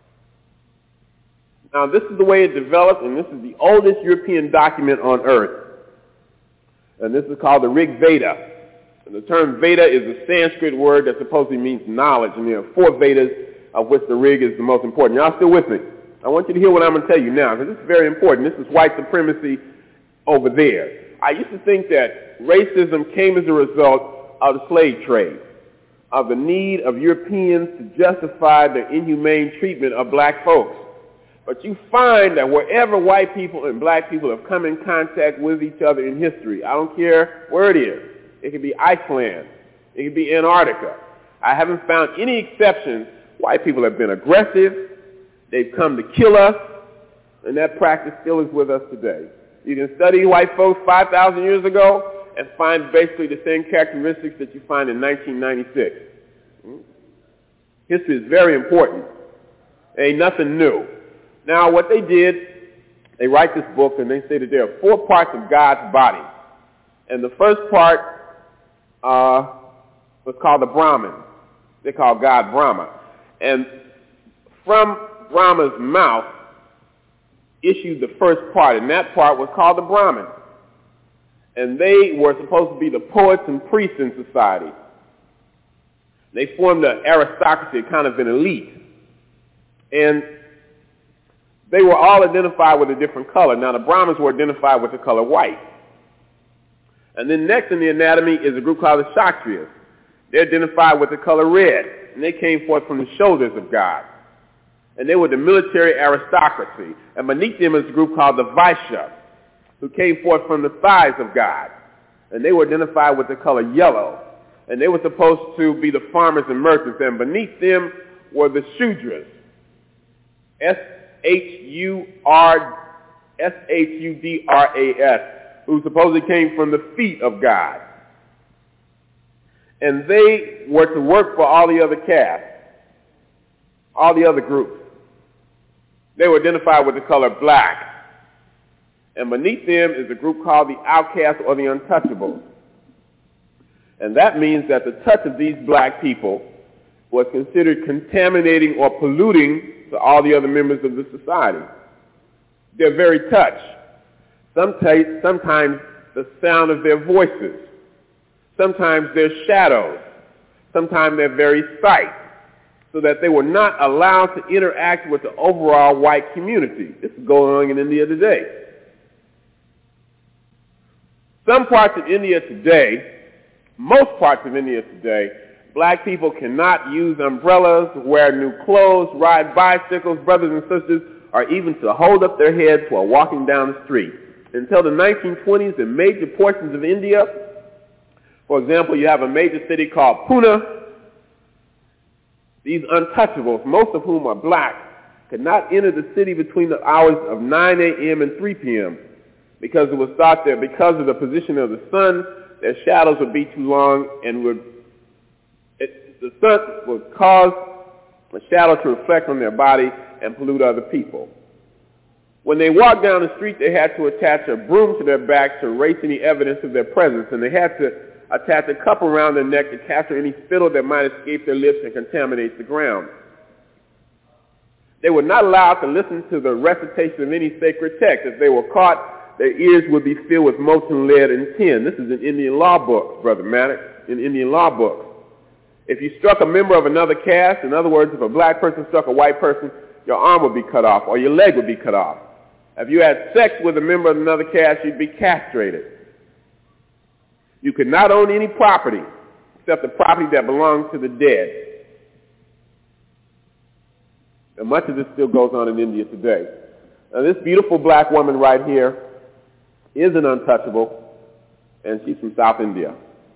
Now, this is the way it developed, and this is the oldest European document on earth. And this is called the Rig Veda. And the term Veda is a Sanskrit word that supposedly means knowledge, and there are 4 Vedas, of which the Rig is the most important. Y'all still with me? I want you to hear what I'm going to tell you now, because this is very important. This is white supremacy over there. I used to think that racism came as a result of the slave trade, of the need of Europeans to justify the inhumane treatment of black folks. But you find that wherever white people and black people have come in contact with each other in history, I don't care where it is. It could be Iceland. It could be Antarctica. I haven't found any exceptions. White people have been aggressive. They've come to kill us. And that practice still is with us today. You can study white folks 5,000 years ago and find basically the same characteristics that you find in 1996. History is very important. Ain't nothing new. Now, what they did, they write this book, and they say that there are 4 parts of God's body. And the first part was called the Brahman. They call God Brahma. And from Brahma's mouth issued the first part, and that part was called the Brahmin. And they were supposed to be the poets and priests in society. They formed an aristocracy, kind of an elite. And they were all identified with a different color. Now, the Brahmins were identified with the color white. And then next in the anatomy is a group called the Kshatriyas. They're identified with the color red. and they came forth from the shoulders of God. And they were the military aristocracy. And beneath them is a group called the Vaishya, who came forth from the thighs of God. And they were identified with the color yellow. And they were supposed to be the farmers and merchants. And beneath them were the Shudras, Shudras, who supposedly came from the feet of God. And they were to work for all the other castes, all the other groups. They were identified with the color black. And beneath them is a group called the outcasts or the untouchables. And that means that the touch of these black people was considered contaminating or polluting to all the other members of the society. Their very touch. Sometimes the sound of their voices. Sometimes their shadows. Sometimes their very sight. So that they were not allowed to interact with the overall white community. This is going on in India today. Some parts of India today, most parts of India today, black people cannot use umbrellas, wear new clothes, ride bicycles, brothers and sisters, or even to hold up their heads while walking down the street. Until the 1920s, in major portions of India, for example, you have a major city called Pune. These untouchables, most of whom are black, could not enter the city between the hours of 9 a.m. and 3 p.m. because it was thought that because of the position of the sun, their shadows would be too long and the sun would cause a shadow to reflect on their body and pollute other people. When they walked down the street, they had to attach a broom to their back to erase any evidence of their presence, and they had to attach a cup around their neck to capture any spittle that might escape their lips and contaminate the ground. They were not allowed to listen to the recitation of any sacred text. If they were caught, their ears would be filled with molten lead and tin. This is in Indian law books, Brother Maddox, in Indian law books. If you struck a member of another caste, in other words, if a black person struck a white person, your arm would be cut off or your leg would be cut off. If you had sex with a member of another caste, you'd be castrated. You could not own any property except the property that belonged to the dead. And much of this still goes on in India today. Now, this beautiful black woman right here is an untouchable, and she's from South India.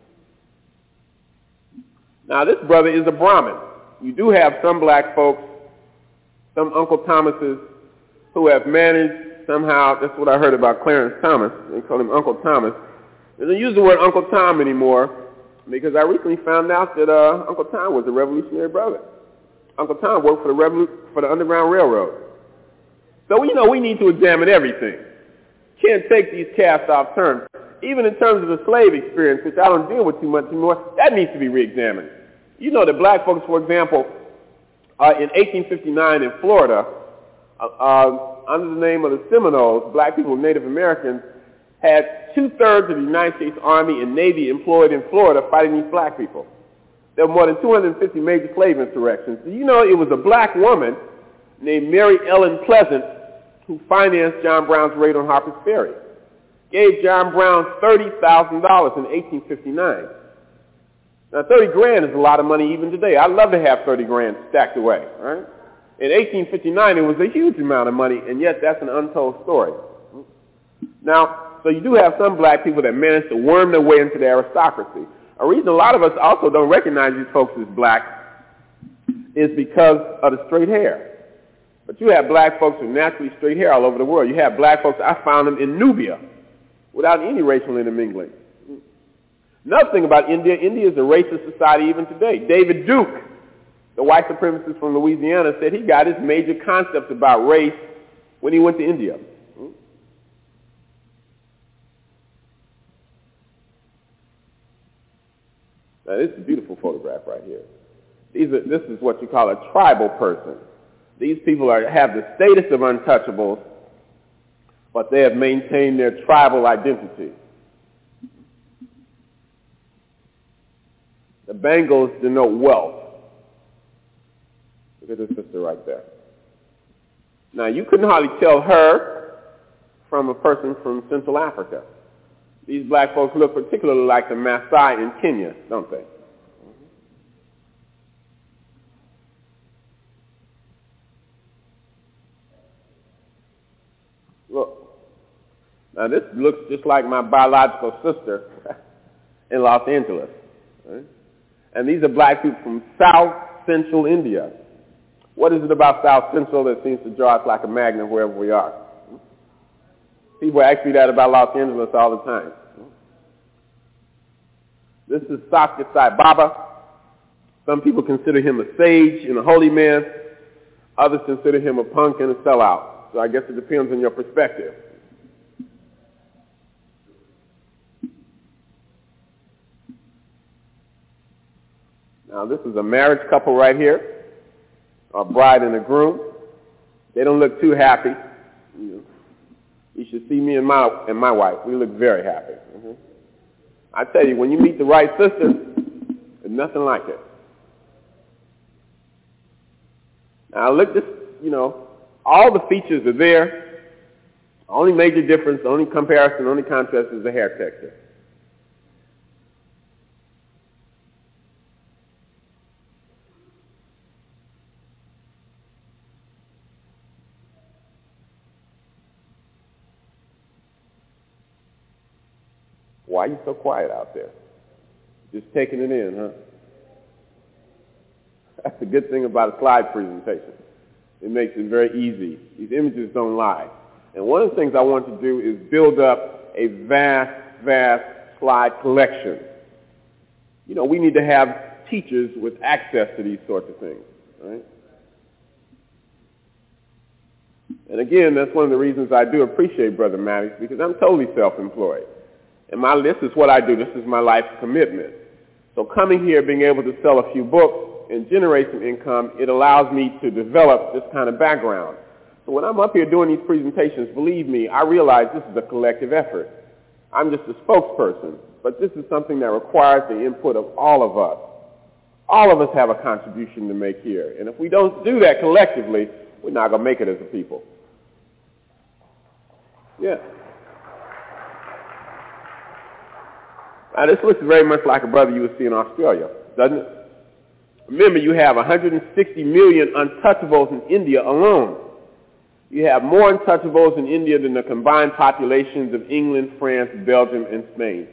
Now, this brother is a Brahmin. You do have some black folks, some Uncle Thomases, who have managed somehow, that's what I heard about Clarence Thomas, they call him Uncle Thomas. They don't use the word Uncle Tom anymore because I recently found out that Uncle Tom was a revolutionary brother. Uncle Tom worked for the Underground Railroad. So, we need to examine everything. Can't take these cast-off terms. Even in terms of the slave experience, which I don't deal with too much anymore, that needs to be re-examined. You know that black folks, for example, in 1859 in Florida, under the name of the Seminoles, black people, Native Americans, had 2/3 of the United States Army and Navy employed in Florida fighting these black people. There were more than 250 major slave insurrections. Do you know it was a black woman named Mary Ellen Pleasant who financed John Brown's raid on Harper's Ferry? Gave John Brown $30,000 in 1859. Now, 30 grand is a lot of money even today. I'd love to have 30 grand stacked away, right? In 1859, it was a huge amount of money, and yet that's an untold story. Now, so you do have some black people that manage to worm their way into the aristocracy. A reason a lot of us also don't recognize these folks as black is because of the straight hair. But you have black folks with naturally straight hair all over the world. You have black folks, I found them in Nubia, without any racial intermingling. Another thing about India, India is a racist society even today. David Duke, the white supremacist from Louisiana, said he got his major concepts about race when he went to India. Now, this is a beautiful photograph right here. This is what you call a tribal person. These people have the status of untouchables, but they have maintained their tribal identity. The bangles denote wealth. Look at this sister right there. Now, you couldn't hardly tell her from a person from Central Africa. These black folks look particularly like the Maasai in Kenya, don't they? Look. Now, this looks just like my biological sister in Los Angeles. Right? And these are black people from South Central India. What is it about South Central that seems to draw us like a magnet wherever we are? People ask me that about Los Angeles all the time. This is Satya Sai Baba. Some people consider him a sage and a holy man. Others consider him a punk and a sellout. So I guess it depends on your perspective. Now, this is a marriage couple right here, a bride and a groom. They don't look too happy. You should see me and my wife. We look very happy. I tell you, when you meet the right sister, there's nothing like it. Now, look, this, all the features are there. The only major difference, the only comparison, the only contrast is the hair texture. Why are you so quiet out there? Just taking it in, huh? That's the good thing about a slide presentation. It makes it very easy. These images don't lie. And one of the things I want to do is build up a vast, vast slide collection. We need to have teachers with access to these sorts of things, right? And again, that's one of the reasons I do appreciate Brother Maddox, because I'm totally self-employed. And this is what I do. This is my life's commitment. So coming here, being able to sell a few books and generate some income, it allows me to develop this kind of background. So when I'm up here doing these presentations, believe me, I realize this is a collective effort. I'm just a spokesperson, but this is something that requires the input of all of us. All of us have a contribution to make here. And if we don't do that collectively, we're not going to make it as a people. Yeah. Now, this looks very much like a brother you would see in Australia, doesn't it? Remember, you have 160 million untouchables in India alone. You have more untouchables in India than the combined populations of England, France, Belgium, and Spain.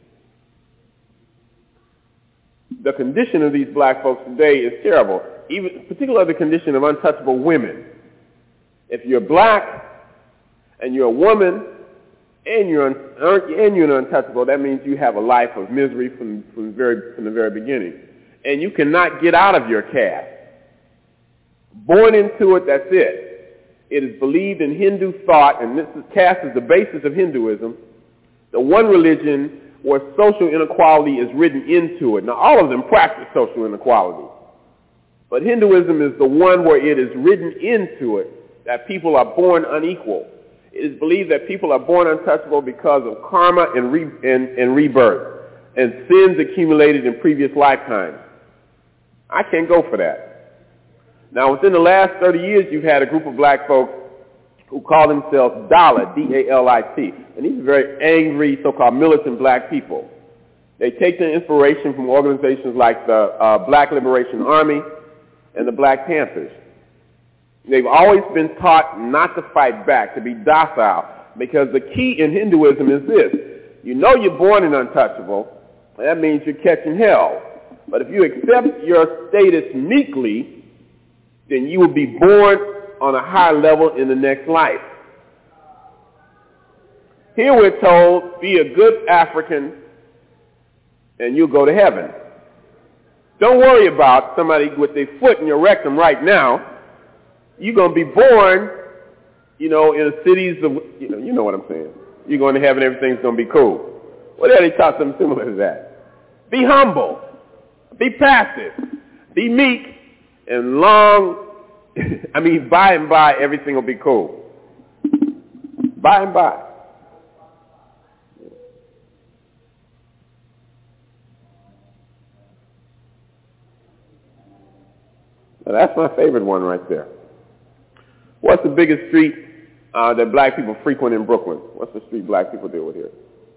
The condition of these black folks today is terrible, even particularly the condition of untouchable women. If you're black and you're a woman, and you're an untouchable, that means you have a life of misery from the very beginning. And you cannot get out of your caste. Born into it, that's it. It is believed in Hindu thought, and caste is the basis of Hinduism, the one religion where social inequality is written into it. Now, all of them practice social inequality. But Hinduism is the one where it is written into it that people are born unequal. It is believed that people are born untouchable because of karma and rebirth and sins accumulated in previous lifetimes. I can't go for that. Now, within the last 30 years, you've had a group of black folks who call themselves Dalit, D-A-L-I-T, and these are very angry, so-called militant black people. They take their inspiration from organizations like the Black Liberation Army and the Black Panthers. They've always been taught not to fight back, to be docile, because the key in Hinduism is this. You're born an untouchable, and that means you're catching hell. But if you accept your status meekly, then you will be born on a higher level in the next life. Here we're told, be a good African, and you'll go to heaven. Don't worry about somebody with their foot in your rectum right now. You're going to be born, in the cities of, you know what I'm saying. You're going to heaven, everything's going to be cool. Well, they taught something similar to that. Be humble. Be passive. Be meek. And by and by, everything will be cool. By and by. Now, that's my favorite one right there. What's the biggest street that black people frequent in Brooklyn? What's the street black people deal with here?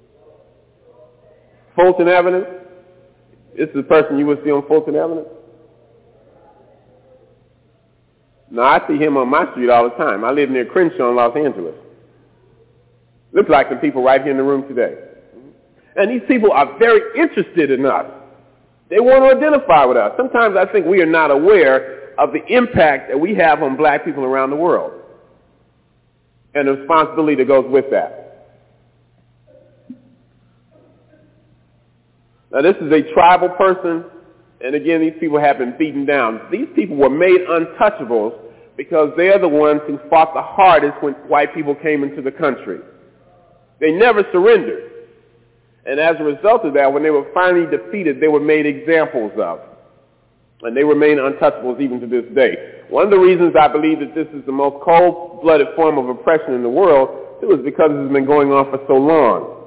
Fulton Avenue? This is the person you would see on Fulton Avenue? No, I see him on my street all the time. I live near Crenshaw in Los Angeles. Looks like some people right here in the room today. And these people are very interested in us. They want to identify with us. Sometimes I think we are not aware of the impact that we have on black people around the world and the responsibility that goes with that. Now, this is a tribal person, and again, these people have been beaten down. These people were made untouchables because they are the ones who fought the hardest when white people came into the country. They never surrendered. And as a result of that, when they were finally defeated, they were made examples of. And they remain untouchables even to this day. One of the reasons I believe that this is the most cold-blooded form of oppression in the world, too, is because it has been going on for so long.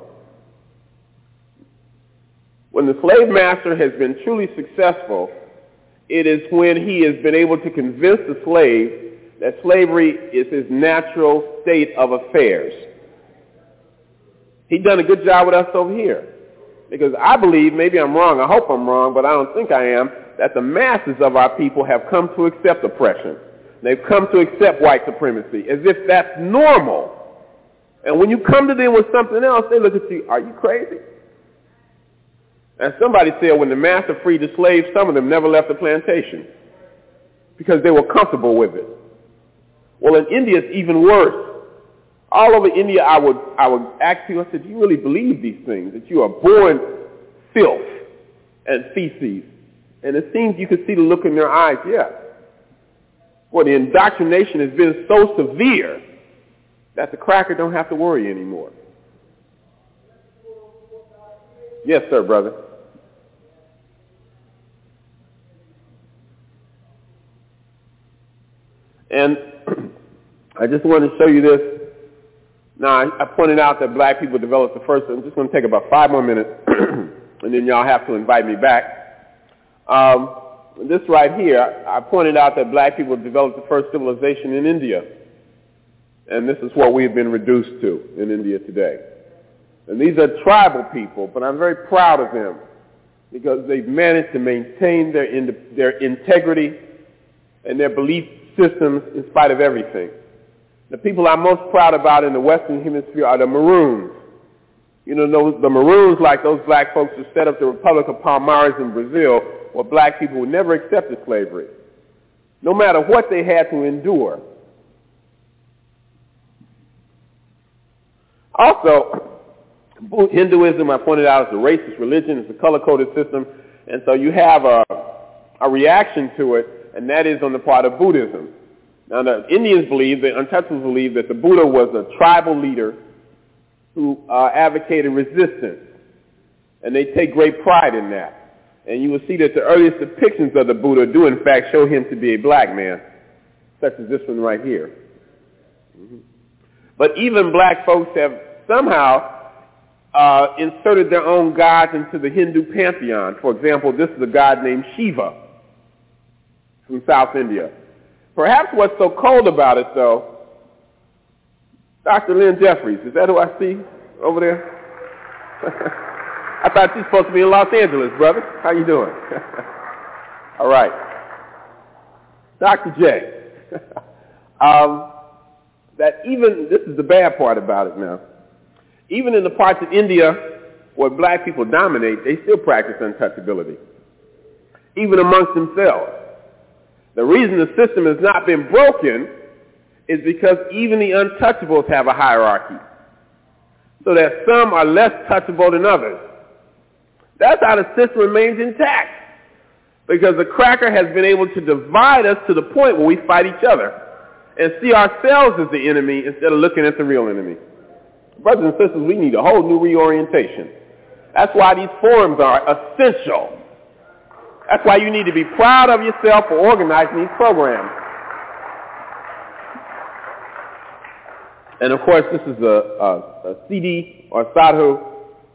When the slave master has been truly successful, it is when he has been able to convince the slave that slavery is his natural state of affairs. He's done a good job with us over here. Because I believe, maybe I'm wrong, I hope I'm wrong, but I don't think I am, that the masses of our people have come to accept oppression. They've come to accept white supremacy as if that's normal. And when you come to them with something else, they look at you, are you crazy? And somebody said when the master freed the slaves, some of them never left the plantation because they were comfortable with it. Well, in India, it's even worse. All over India, I would ask you, I said, do you really believe these things, that you are born filth and feces? And it seems you could see the look in their eyes, yeah. Well, the indoctrination has been so severe that the cracker don't have to worry anymore. Yes, sir, brother. And I just want to show you this. Now, I pointed out that black people developed the first, I'm just going to take about 5 more minutes, and then y'all have to invite me back. This right here, I pointed out that black people developed the first civilization in India. And this is what we have been reduced to in India today. And these are tribal people, but I'm very proud of them because they've managed to maintain their integrity and their belief systems in spite of everything. The people I'm most proud about in the Western Hemisphere are the Maroons. You know, the Maroons, like those black folks who set up the Republic of Palmares in Brazil, were black people who never accepted slavery, no matter what they had to endure. Also, Hinduism, I pointed out, is a racist religion. It's a color-coded system. And so you have a reaction to it, and that is on the part of Buddhism. Now, the Indians believe, the Untouchables believe, that the Buddha was a tribal leader who advocated resistance. And they take great pride in that. And you will see that the earliest depictions of the Buddha do, in fact, show him to be a black man, such as this one right here. Mm-hmm. But even black folks have somehow inserted their own gods into the Hindu pantheon. For example, this is a god named Shiva from South India. Perhaps what's so cold about it, though, Dr. Lynn Jeffries, is that who I see over there? I thought you were supposed to be in Los Angeles, brother. How you doing? All right. Dr. J. That even, this is the bad part about it now, even in the parts of India where black people dominate, they still practice untouchability, even amongst themselves. The reason the system has not been broken is because even the untouchables have a hierarchy, so that some are less touchable than others. That's how the system remains intact, because the cracker has been able to divide us to the point where we fight each other and see ourselves as the enemy instead of looking at the real enemy. Brothers and sisters, we need a whole new reorientation. That's why these forums are essential. That's why you need to be proud of yourself for organizing these programs. And of course, this is a CD or sadhu,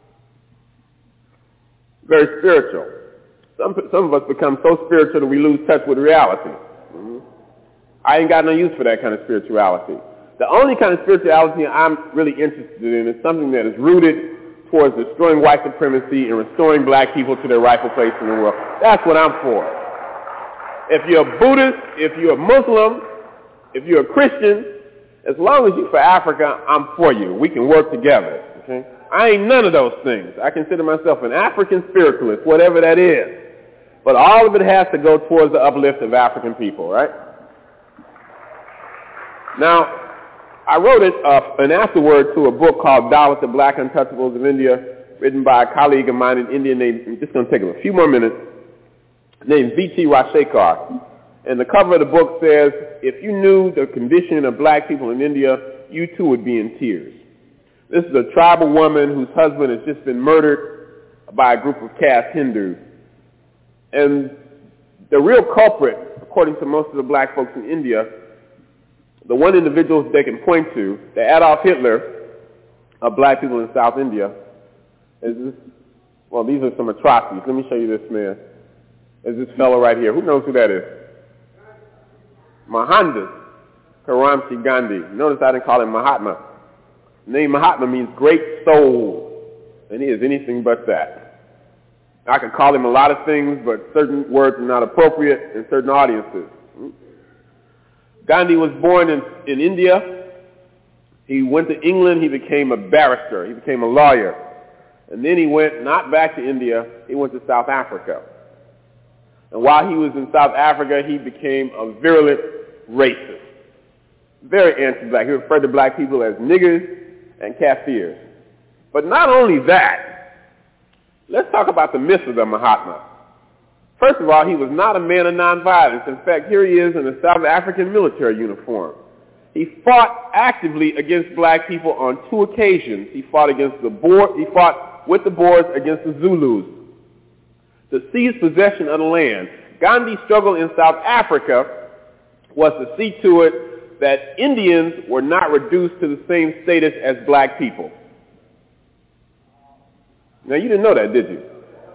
very spiritual. Some of us become so spiritual that we lose touch with reality. Mm-hmm. I ain't got no use for that kind of spirituality. The only kind of spirituality I'm really interested in is something that is rooted towards destroying white supremacy and restoring black people to their rightful place in the world. That's what I'm for. If you're a Buddhist, if you're a Muslim, if you're a Christian, As long as you're for Africa, I'm for you. We can work together. Okay? I ain't none of those things. I consider myself an African spiritualist, whatever that is. But all of it has to go towards the uplift of African people, right? Now, I wrote an afterword to a book called Dalit, the Black Untouchables of India, written by a colleague of mine in India named, I'm just going to take a few more minutes, named V.T. Rajshekar. And the cover of the book says, if you knew the condition of black people in India, you too would be in tears. This is a tribal woman whose husband has just been murdered by a group of caste Hindus. And the real culprit, according to most of the black folks in India, the one individual they can point to, the Adolf Hitler of black people in South India, is this, well, these are some atrocities. Let me show you this man. Is this fellow right here. Who knows who that is? Mohandas Karamchand Gandhi. Notice I didn't call him Mahatma. The name Mahatma means great soul, and he is anything but that. I could call him a lot of things, but certain words are not appropriate in certain audiences. Gandhi was born in India. He went to England. He became a barrister. He became a lawyer. And then he went not back to India. He went to South Africa. And while he was in South Africa, he became a virulent racist. Very anti-black. He referred to black people as niggers and Kafirs. But not only that, let's talk about the myth of the Mahatma. First of all, he was not a man of nonviolence. In fact, here he is in a South African military uniform. He fought actively against black people on 2 occasions. He fought against the Boer. He fought with the Boers against the Zulus to seize possession of the land. Gandhi's struggle in South Africa was to see to it that Indians were not reduced to the same status as black people. Now, you didn't know that, did you?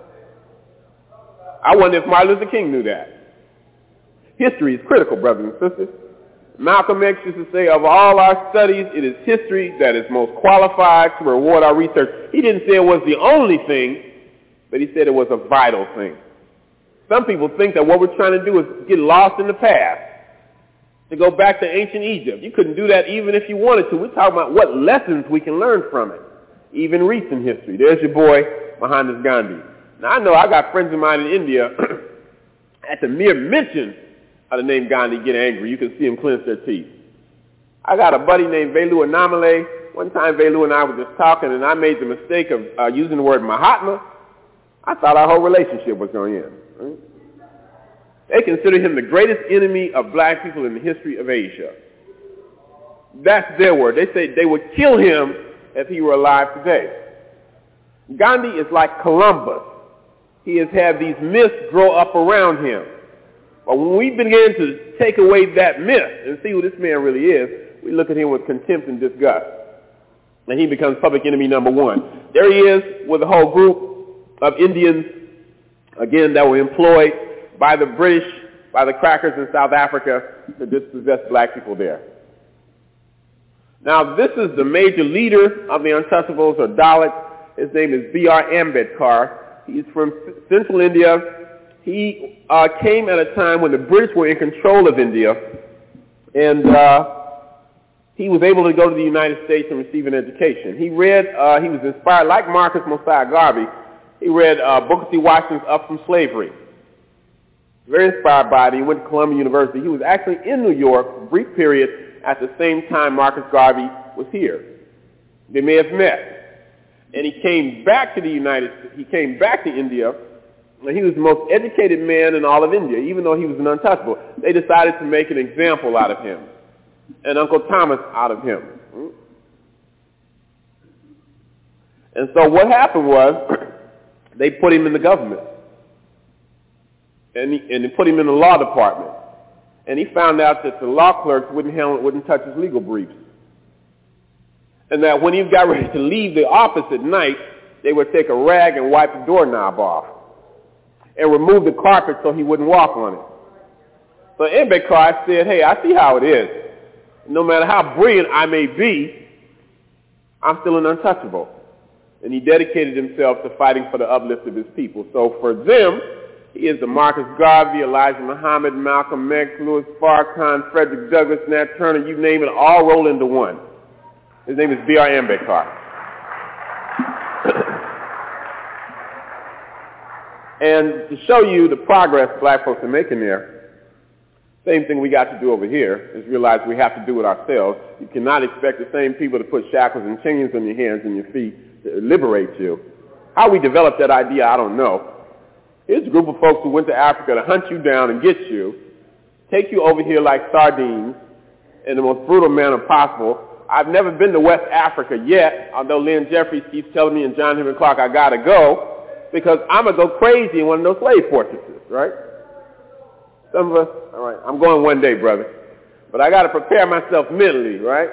I wonder if Martin Luther King knew that. History is critical, brothers and sisters. Malcolm X used to say, of all our studies, it is history that is most qualified to reward our research. He didn't say it was the only thing, but he said it was a vital thing. Some people think that what we're trying to do is get lost in the past, to go back to ancient Egypt. You couldn't do that even if you wanted to. We're talking about what lessons we can learn from it, even recent history. There's your boy, Mohandas Gandhi. Now, I know I got friends of mine in India, at the mere mention of the name Gandhi, get angry. You can see them clench their teeth. I got a buddy named Velu Anamale. One time, Velu and I were just talking, and I made the mistake of using the word Mahatma. I thought our whole relationship was going to end. Right? They consider him the greatest enemy of black people in the history of Asia. That's their word. They say they would kill him if he were alive today. Gandhi is like Columbus. He has had these myths grow up around him. But when we begin to take away that myth and see who this man really is, we look at him with contempt and disgust. And he becomes public enemy number 1. There he is with a whole group of Indians, again, that were employed by the British, by the crackers in South Africa to dispossess black people there. Now, this is the major leader of the Untouchables, or Dalit. His name is B.R. Ambedkar. He's from central India. He came at a time when the British were in control of India, and he was able to go to the United States and receive an education. He read, he was inspired, like Marcus Mosiah Garvey, he read Booker T. Washington's Up From Slavery. Very inspired by it. He went to Columbia University. He was actually in New York, a brief period, at the same time Marcus Garvey was here. They may have met. And he came back to India, and he was the most educated man in all of India, even though he was an untouchable. They decided to make an example out of him, and Uncle Thomas out of him. And so what happened was, they put him in the government, and they put him in the law department. And he found out that the law clerks wouldn't touch his legal briefs. And that when he got ready to leave the office at night, they would take a rag and wipe the doorknob off and remove the carpet so he wouldn't walk on it. So Ambedkar said, hey, I see how it is. No matter how brilliant I may be, I'm still an untouchable. And he dedicated himself to fighting for the uplift of his people. So for them, He is the Marcus Garvey, Elijah Muhammad, Malcolm X, Louis Farrakhan, Frederick Douglass, Nat Turner, you name it, all roll into one. His name is B.R. Ambedkar. And to show you the progress black folks are making there, same thing we got to do over here is realize we have to do it ourselves. You cannot expect the same people to put shackles and chains on your hands and your feet to liberate you. How we developed that idea, I don't know. Here's a group of folks who went to Africa to hunt you down and get you, take you over here like sardines in the most brutal manner possible. I've never been to West Africa yet, although Lynn Jeffries keeps telling me and John Henry Clark I got to go because I'm going to go crazy in one of those slave fortresses, right? Some of us, all right, I'm going one day, brother. But I got to prepare myself mentally, right?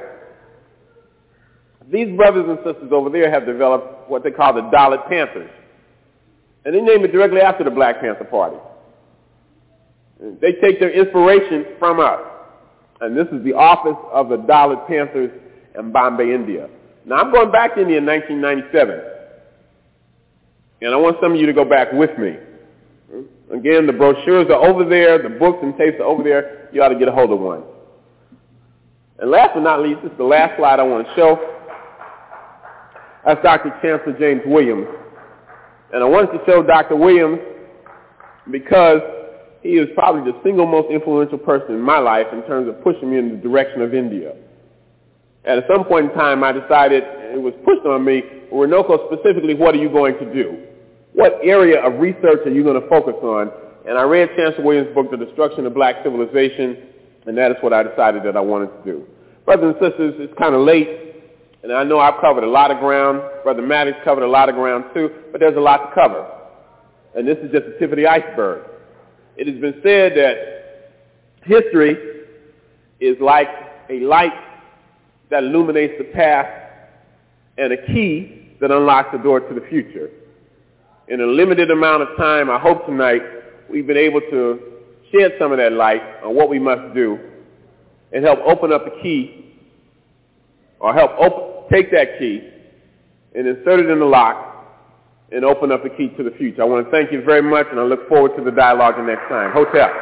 These brothers and sisters over there have developed what they call the Dalit Panthers. And they name it directly after the Black Panther Party. And they take their inspiration from us. And this is the office of the Dalit Panthers in Bombay, India. Now, I'm going back to India in 1997. And I want some of you to go back with me. Again, the brochures are over there. The books and tapes are over there. You ought to get a hold of one. And last but not least, this is the last slide I want to show. That's Dr. Chancellor James Williams. And I wanted to show Dr. Williams because he is probably the single most influential person in my life in terms of pushing me in the direction of India. And at some point in time, I decided, it was pushed on me, Orinoco, specifically, what are you going to do? What area of research are you going to focus on? And I read Chancellor Williams' book, The Destruction of Black Civilization, and that is what I decided that I wanted to do. Brothers and sisters, it's kind of late. And I know I've covered a lot of ground. Brother Maddox covered a lot of ground too, but there's a lot to cover. And this is just the tip of the iceberg. It has been said that history is like a light that illuminates the past and a key that unlocks the door to the future. In a limited amount of time, I hope tonight we've been able to shed some of that light on what we must do and help open up the key, or take that key and insert it in the lock and open up the key to the future. I want to thank you very much, and I look forward to the dialogue the next time. Hotel.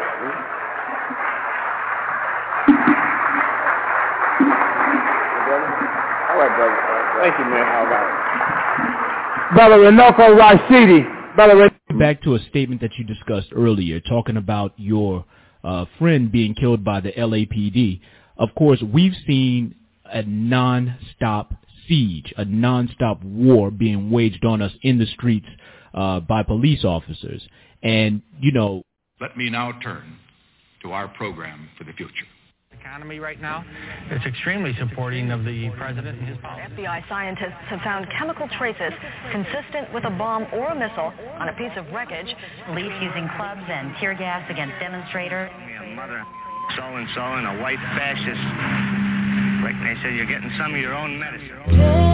All right, brother. Thank you, man. All right. Brother Orinoco Rashidi. Back to a statement that you discussed earlier, talking about your friend being killed by the LAPD. Of course, we've seen a non-stop siege, a non-stop war being waged on us in the streets by police officers. And, you know... Let me now turn to our program for the future. Economy right now, it's extremely supporting of the president and his policy. FBI scientists have found chemical traces consistent with a bomb or a missile on a piece of wreckage. Police using clubs and tear gas against demonstrators. Mother, so-and-so and a white fascist. Like they said, you're getting some of your own medicine.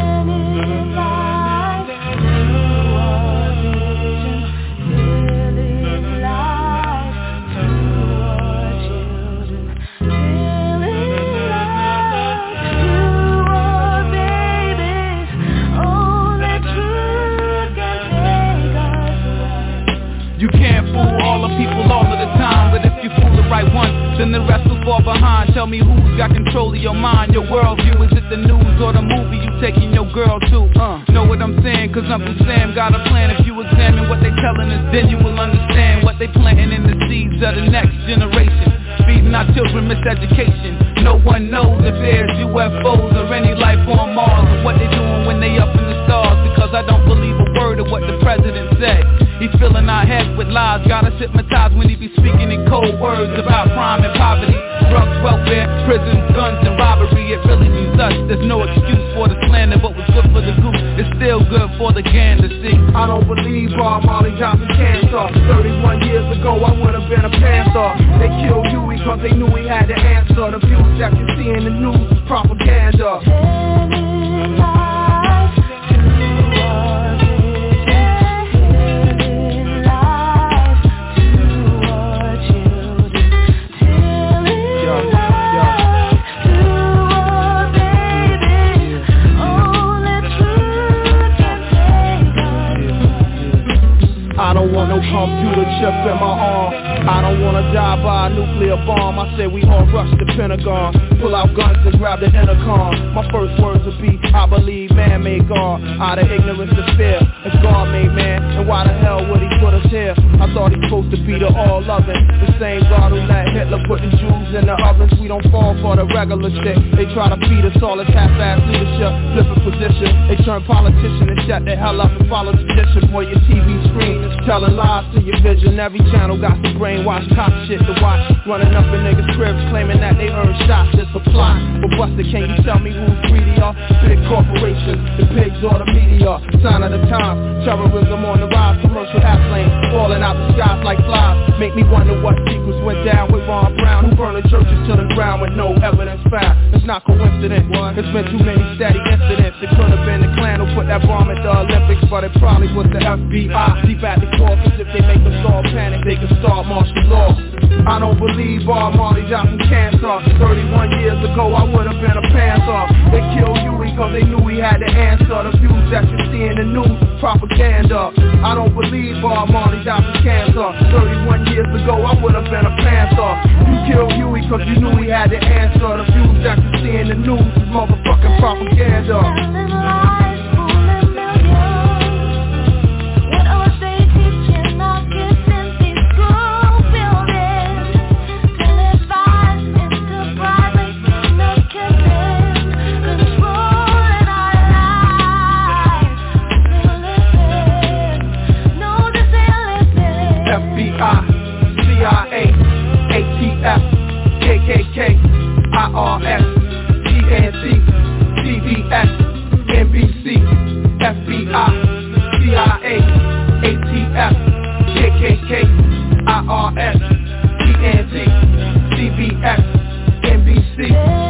You can't fool all the people all of the time, but if you fool the right one, then the rest will fall behind. Tell me who's got control of your mind, your worldview. Is it the news or the movie you taking your girl to? Know what I'm saying? Cause Uncle Sam got a plan. If you examine what they telling us, then you will understand what they planting in the seeds of the next generation. Feeding our children miseducation. No one knows if there's UFOs or any life on Mars, or what they doing when they up in the stars. Because I don't believe a word of what the president said. He's filling our heads with lies, got us hypnotized when he be speaking in cold words about crime and poverty, drugs, welfare, prison, guns, and robbery. It really means us. There's no excuse for the slander. What was good for the goose is still good for the gander. See, I don't believe Molly Johnson cancer. 31 years ago, I would have been a panther. They killed Huey because they knew he had the answer. The views that you see in the news is propaganda. I don't want no computer chip in my arm. I don't wanna die by a nuclear bomb. I said we all rush the Pentagon, pull out guns and grab the intercom. My first words would be, I believe man made God out of ignorance and fear. If God made man, then why the hell would he put us here? I thought he's supposed to be the all-loving, the same God who let Hitler put the Jews in the ovens. We don't fall for the regular shit. They try to feed us all this half-ass leadership, flipping position. They turn politician and shut the hell up and follow tradition. Boy, your TV screen is telling lies to your vision. Every channel got some brainwash cop shit to watch. Running up in niggas' cribs claiming that they earn shots. It's a plot. But Buster, can you tell me who's greedier? Big corporations, the pigs or the media. Sign of the times, terrorism on the rise. Commercial airplanes falling out the skies like flies. Make me wonder what secrets went down with Ron Brown, who burned the churches to the ground with no evidence found. It's not coincidence. There's been too many steady incidents. It could have been the Klan who put that bomb at the Olympics, but it probably was the FBI. Deep at the core, cause if they make us all panic, they can start martial law. I don't believe Marley died from cancer. 31 years ago, I would have been a Panther. They killed Huey cause they knew he had the answer. The views that you see in the news, propaganda. I don't believe Marley died from cancer. 31 years ago, I would have been a Panther. You killed Huey cause you knew he had the answer. The views that you see in the news is motherfucking propaganda. CIA, ATF, KKK, IRS, TNT, CBS, NBC, FBI, CIA, ATF, KKK, IRS, TNT, CBS, NBC.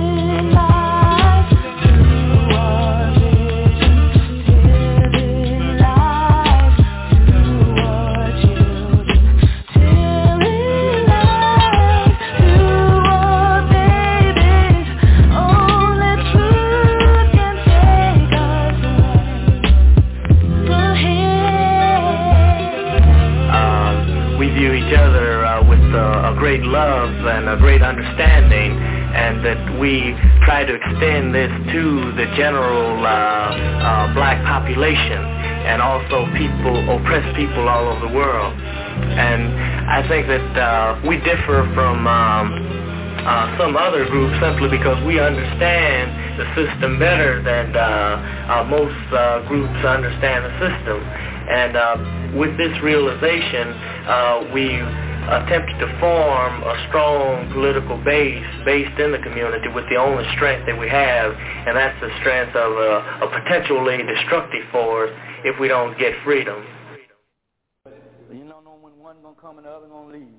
Great love and a great understanding, and that we try to extend this to the general black population and also oppressed people all over the world. And I think that we differ from some other groups simply because we understand the system better than most groups understand the system. And with this realization, we attempted to form a strong political base based in the community with the only strength that we have, and that's the strength of a potentially destructive force if we don't get freedom. You don't know when one gonna come and the other gonna leave.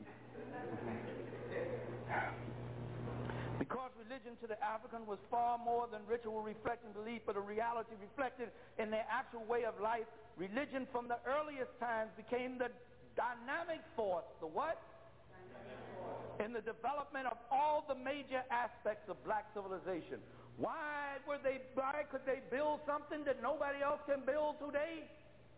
Because religion to the African was far more than ritual reflecting belief, but a reality reflected in their actual way of life, religion from the earliest times became the dynamic force, the what? In the development of all the major aspects of black civilization. Why could they build something that nobody else can build today?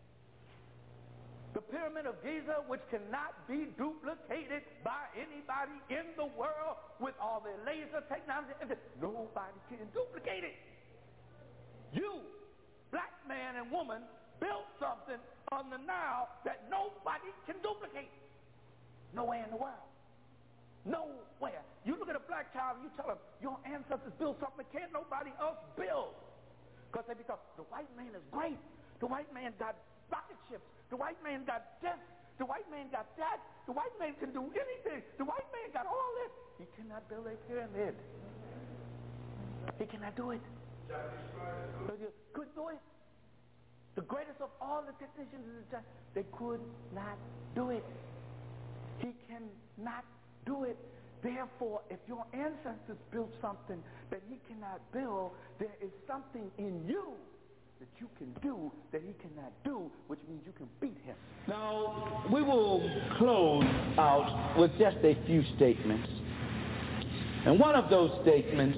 The Pyramid of Giza, which cannot be duplicated by anybody in the world with all their laser technology. Nobody can duplicate it. You, black man and woman, built something on the Nile that nobody can duplicate. Nowhere in the world. Nowhere. You look at a black child and you tell them, your ancestors built something that can't nobody else build. Because they become, the white man is great. The white man got rocket ships. The white man got this. The white man got that. The white man can do anything. The white man got all this. He cannot build a pyramid. He cannot do it. Couldn't do it. The greatest of all the technicians in the time, they could not do it. He cannot do it. Therefore, if your ancestors built something that he cannot build, there is something in you that you can do that he cannot do, which means you can beat him. Now, we will close out with just a few statements. And one of those statements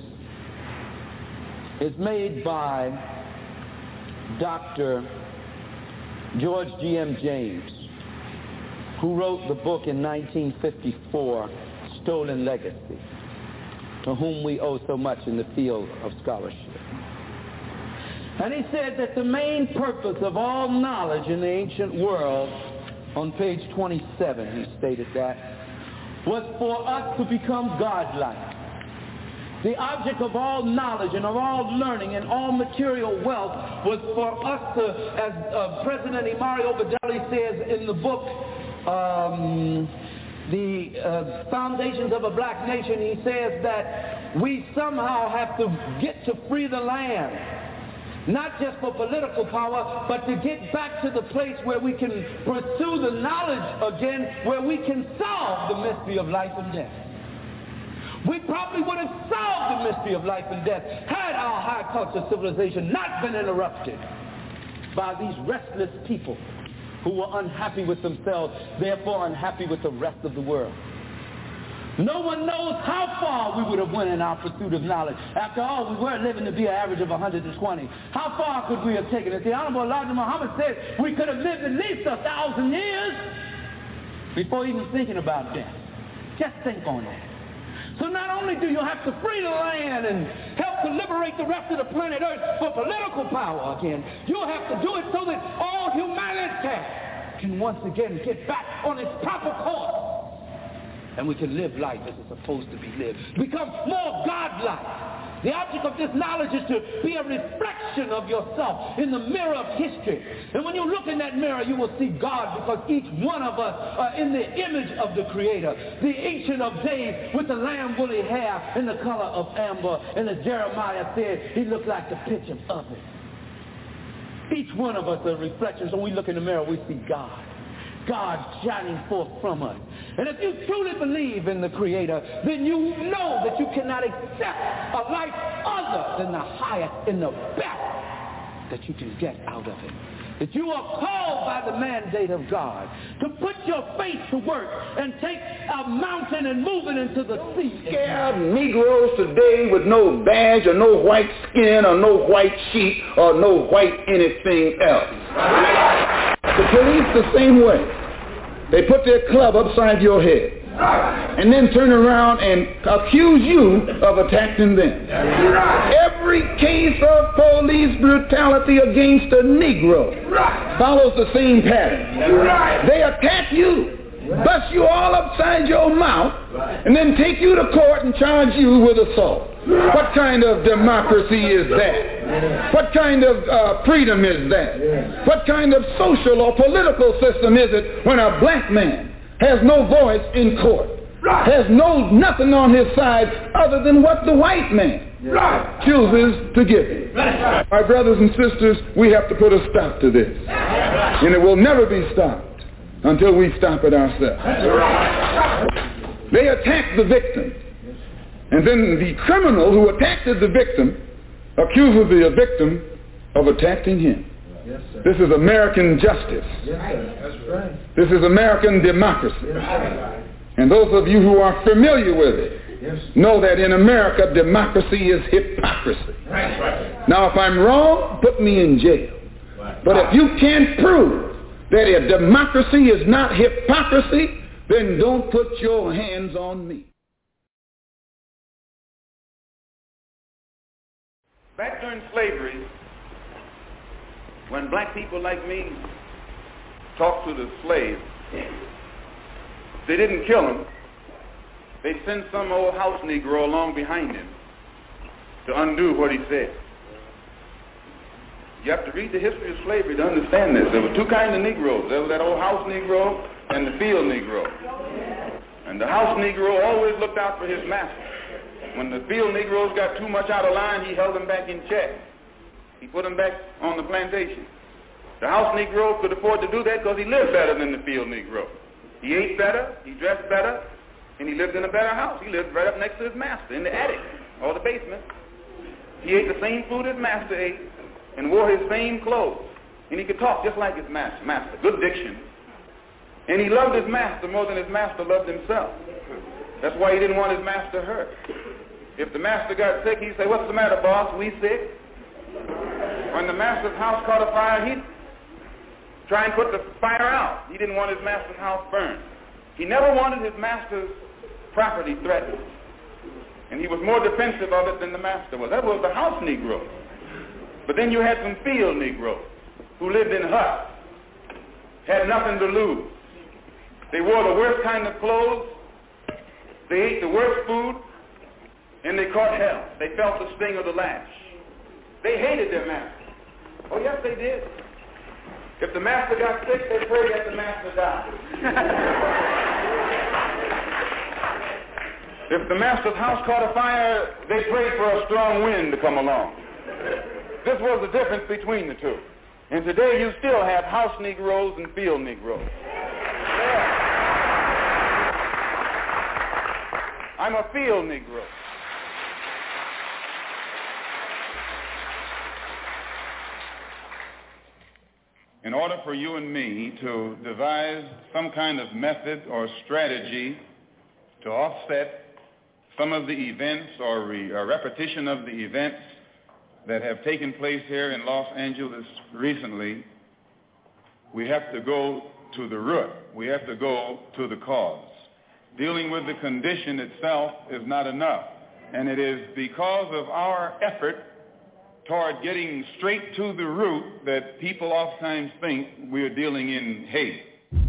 is made by Dr. George G.M. James. who wrote the book in 1954, Stolen Legacy, to whom we owe so much in the field of scholarship. And he said that the main purpose of all knowledge in the ancient world, on page 27 he stated that, was for us to become godlike. The object of all knowledge and of all learning and all material wealth was for us to, as President Mario Bedelli says in the book, The Foundations of a Black Nation, he says that we somehow have to get to free the land. Not just for political power, but to get back to the place where we can pursue the knowledge again, where we can solve the mystery of life and death. We probably would have solved the mystery of life and death had our high culture civilization not been interrupted by these restless people who were unhappy with themselves, therefore unhappy with the rest of the world. No one knows how far we would have went in our pursuit of knowledge. After all, we were living to be an average of 120. How far could we have taken it? The Honorable Elijah Muhammad said we could have lived at least 1,000 years before even thinking about death. Just think on that. So not only do you have to free the land and help to liberate the rest of the planet Earth for political power again, you have to do it so that all humanity can once again get back on its proper course. And we can live life as it's supposed to be lived. Become more godlike. The object of this knowledge is to be a reflection of yourself in the mirror of history. And when you look in that mirror, you will see God, because each one of us are in the image of the Creator. The Ancient of Days with the lamb woolly hair and the color of amber. And as Jeremiah said, he looked like the pitch of oven. Each one of us are a reflection. So when we look in the mirror, we see God. God shining forth from us. And if you truly believe in the Creator, then you know that you cannot accept a life other than the highest and the best that you can get out of it. That you are called by the mandate of God to put your faith to work and take a mountain and move it into the sea. Scared Negroes today with no badge or no white skin or no white sheet or no white anything else. The police the same way. They put their club upside your head and then turn around and accuse you of attacking them. Every case of police brutality against a Negro follows the same pattern. They attack you, bust you all upside your mouth, and then take you to court and charge you with assault. What kind of democracy is that? What kind of freedom is that? What kind of social or political system is it when a black man has no voice in court, has nothing on his side other than what the white man chooses to give him? My brothers and sisters, we have to put a stop to this. And it will never be stopped until we stop it ourselves. They attack the victim. And then the criminal who attacked the victim accuses the victim of attacking him. Yes, this is American justice. Yes, that's right. This is American democracy. Yes, and those of you who are familiar with it know that in America, democracy is hypocrisy. Right. Now, if I'm wrong, put me in jail. Right. But if you can't prove that a democracy is not hypocrisy, then don't put your hands on me. Back during slavery, when black people like me talked to the slaves, they didn't kill him. They sent some old house Negro along behind him to undo what he said. You have to read the history of slavery to understand this. There were two kinds of Negroes. There was that old house Negro and the field Negro. And the house Negro always looked out for his master. When the field Negroes got too much out of line, he held them back in check. He put them back on the plantation. The house Negro could afford to do that because he lived better than the field Negro. He ate better, he dressed better, and he lived in a better house. He lived right up next to his master in the attic or the basement. He ate the same food his master ate and wore his same clothes. And he could talk just like his master. Good diction. And he loved his master more than his master loved himself. That's why he didn't want his master hurt. If the master got sick, he'd say, "What's the matter, boss? We sick?" When the master's house caught a fire, he'd try and put the fire out. He didn't want his master's house burned. He never wanted his master's property threatened. And he was more defensive of it than the master was. That was the house Negro. But then you had some field Negroes who lived in huts, had nothing to lose. They wore the worst kind of clothes, they ate the worst food, and they caught hell. They felt the sting of the lash. They hated their master. Oh, yes, they did. If the master got sick, they prayed that the master died. If the master's house caught a fire, they prayed for a strong wind to come along. This was the difference between the two. And today you still have house Negroes and field Negroes. Yeah. I'm a field Negro. In order for you and me to devise some kind of method or strategy to offset some of the events or repetition of the events that have taken place here in Los Angeles recently, we have to go to the root. We have to go to the cause. Dealing with the condition itself is not enough. And it is because of our effort toward getting straight to the root that people oftentimes think we're dealing in hate.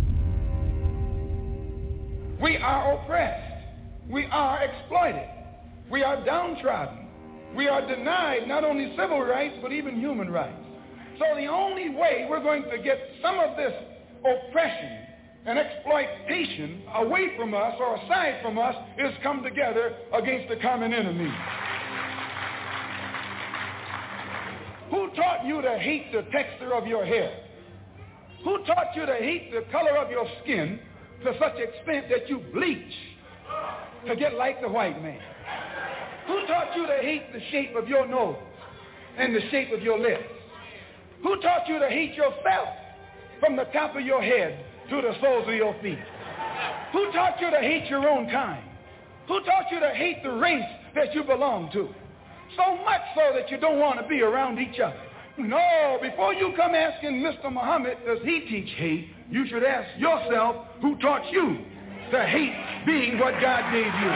We are oppressed. We are exploited. We are downtrodden. We are denied not only civil rights, but even human rights. So the only way we're going to get some of this oppression and exploitation away from us or aside from us is come together against the common enemy. Who taught you to hate the texture of your hair? Who taught you to hate the color of your skin to such extent that you bleach to get like the white man? Who taught you to hate the shape of your nose and the shape of your lips? Who taught you to hate yourself from the top of your head to the soles of your feet? Who taught you to hate your own kind? Who taught you to hate the race that you belong to? So much so that you don't want to be around each other. No, before you come asking Mr. Muhammad, does he teach hate, you should ask yourself, who taught you to hate being what God gave you?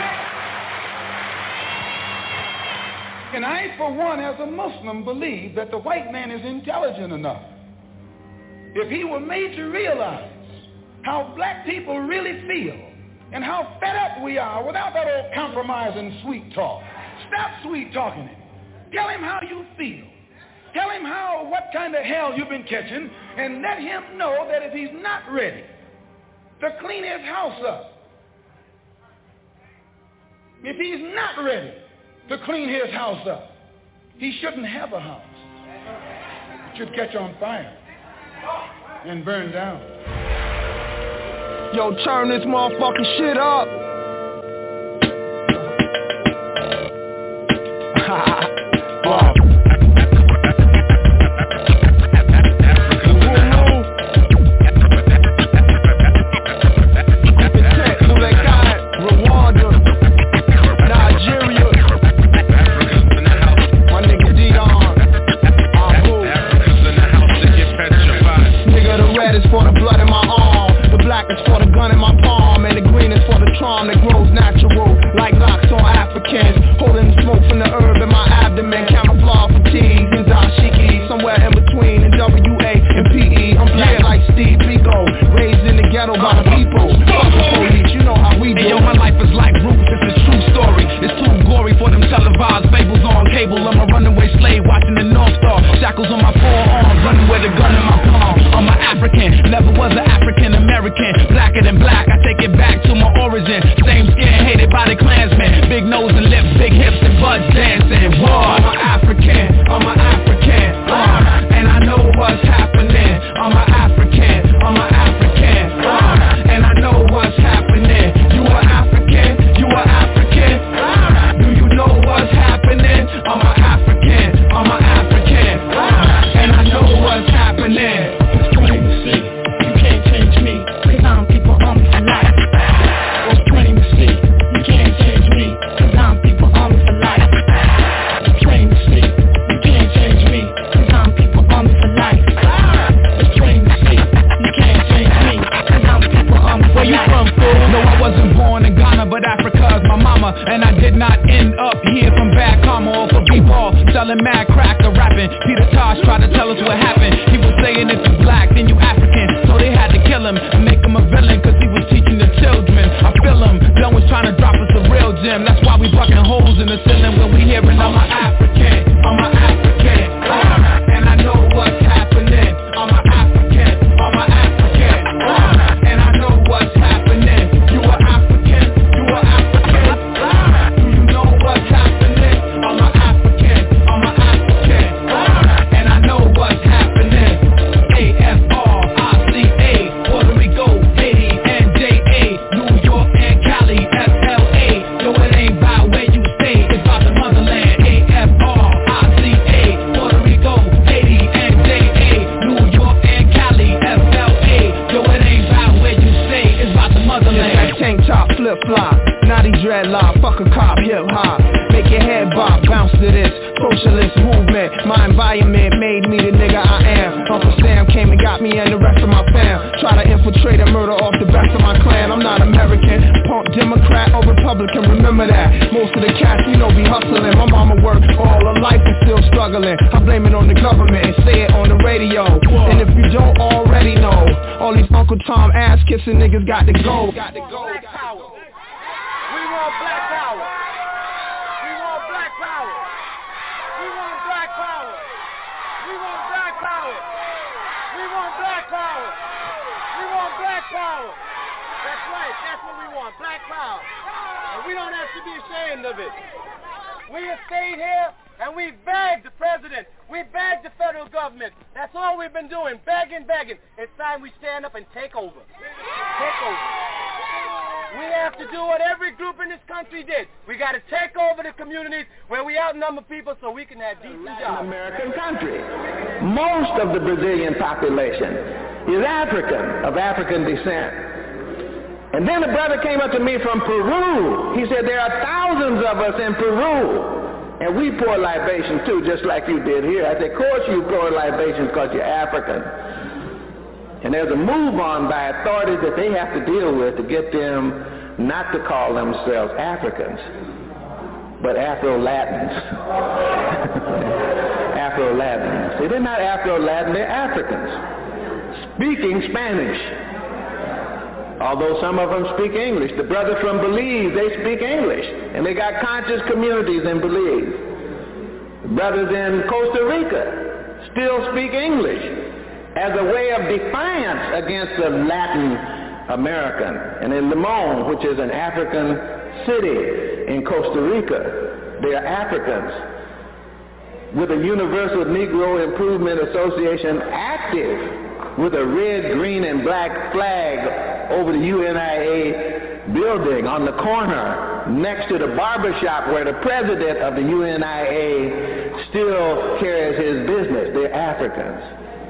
And I, for one, as a Muslim, believe that the white man is intelligent enough. If he were made to realize how black people really feel and how fed up we are without that old compromise and sweet talk. Stop sweet talking him. Tell him how you feel. Tell him what kind of hell you've been catching, and let him know that if he's not ready to clean his house up, if he's not ready to clean his house up, he shouldn't have a house. It should catch on fire and burn down. Yo, turn this motherfucking shit up. Wow. For the blood in my arm, the black is for the gun in my palm, and the green is for the charm that grows natural, like locks on Africans, holding the smoke from the herb in my selling mad crack or rapping. Peter Tosh tried to tell us what happened. He was saying if you black, then you African. So they had to kill him and make him a villain, cause he was teaching the children. I feel him, Dunn was trying to drop us a real gem. That's why we bucking holes in the ceiling when we hearing I'm a African, I'm a African. And I know what's happening. I'm a African, I'm a African. And I know what's happening. You are African, you are African. Do you know what's happening? I'm a African, I'm a African. And I know what's happening. AFRICA, Puerto Rico, Haiti, and JA, New York and Cali, FLA. Yo, it ain't about where you stay, it's about the motherland. AFRICA, Puerto Rico, Haiti, and JA, New York and Cali, FLA. Yo, it ain't about where you stay, it's about the motherland. Tank top, flip flop, naughty dreadlock, fuck a cop, hip hop. Make your head bop, bounce to this socialist movement. My environment made me the nigga I am. Uncle Sam came and got me and the rest of my fam. Try to infiltrate and murder off the best of my clan. I'm not American, punk Democrat or Republican, remember that. Most of the cats, you know, be hustling. My mama worked all her life and still struggling. I blame it on the government and say it on the radio. And if you don't already know, all these Uncle Tom ass kissing niggas got to go. Black power. We want black power. We want black power. We want black power. We want black power. We want black power. We want black power. That's right. That's what we want. Black power. And we don't have to be ashamed of it. We have stayed here and we begged the president. We begged the federal government. That's all we've been doing. Begging. It's time we stand up and take over. Take over. We have to do what every group in this country did. We got to take over the communities where we outnumber people so we can have decent jobs. American country. Most of the Brazilian population is African, of African descent. And then a brother came up to me from Peru. He said, there are thousands of us in Peru. And we pour libations too, just like you did here. I said, of course you pour libations because you're African. And there's a move on by authorities that they have to deal with to get them not to call themselves Africans, but Afro-Latins. Afro-Latins. See, they're not Afro-Latin, they're Africans, speaking Spanish. Although some of them speak English. The brothers from Belize, they speak English. And they got conscious communities in Belize. The brothers in Costa Rica still speak English as a way of defiance against the Latin American. And in Limon, which is an African city in Costa Rica, they are Africans with a Universal Negro Improvement Association active with a red, green, and black flag over the UNIA building on the corner next to the barbershop where the president of the UNIA still carries his business. They're Africans.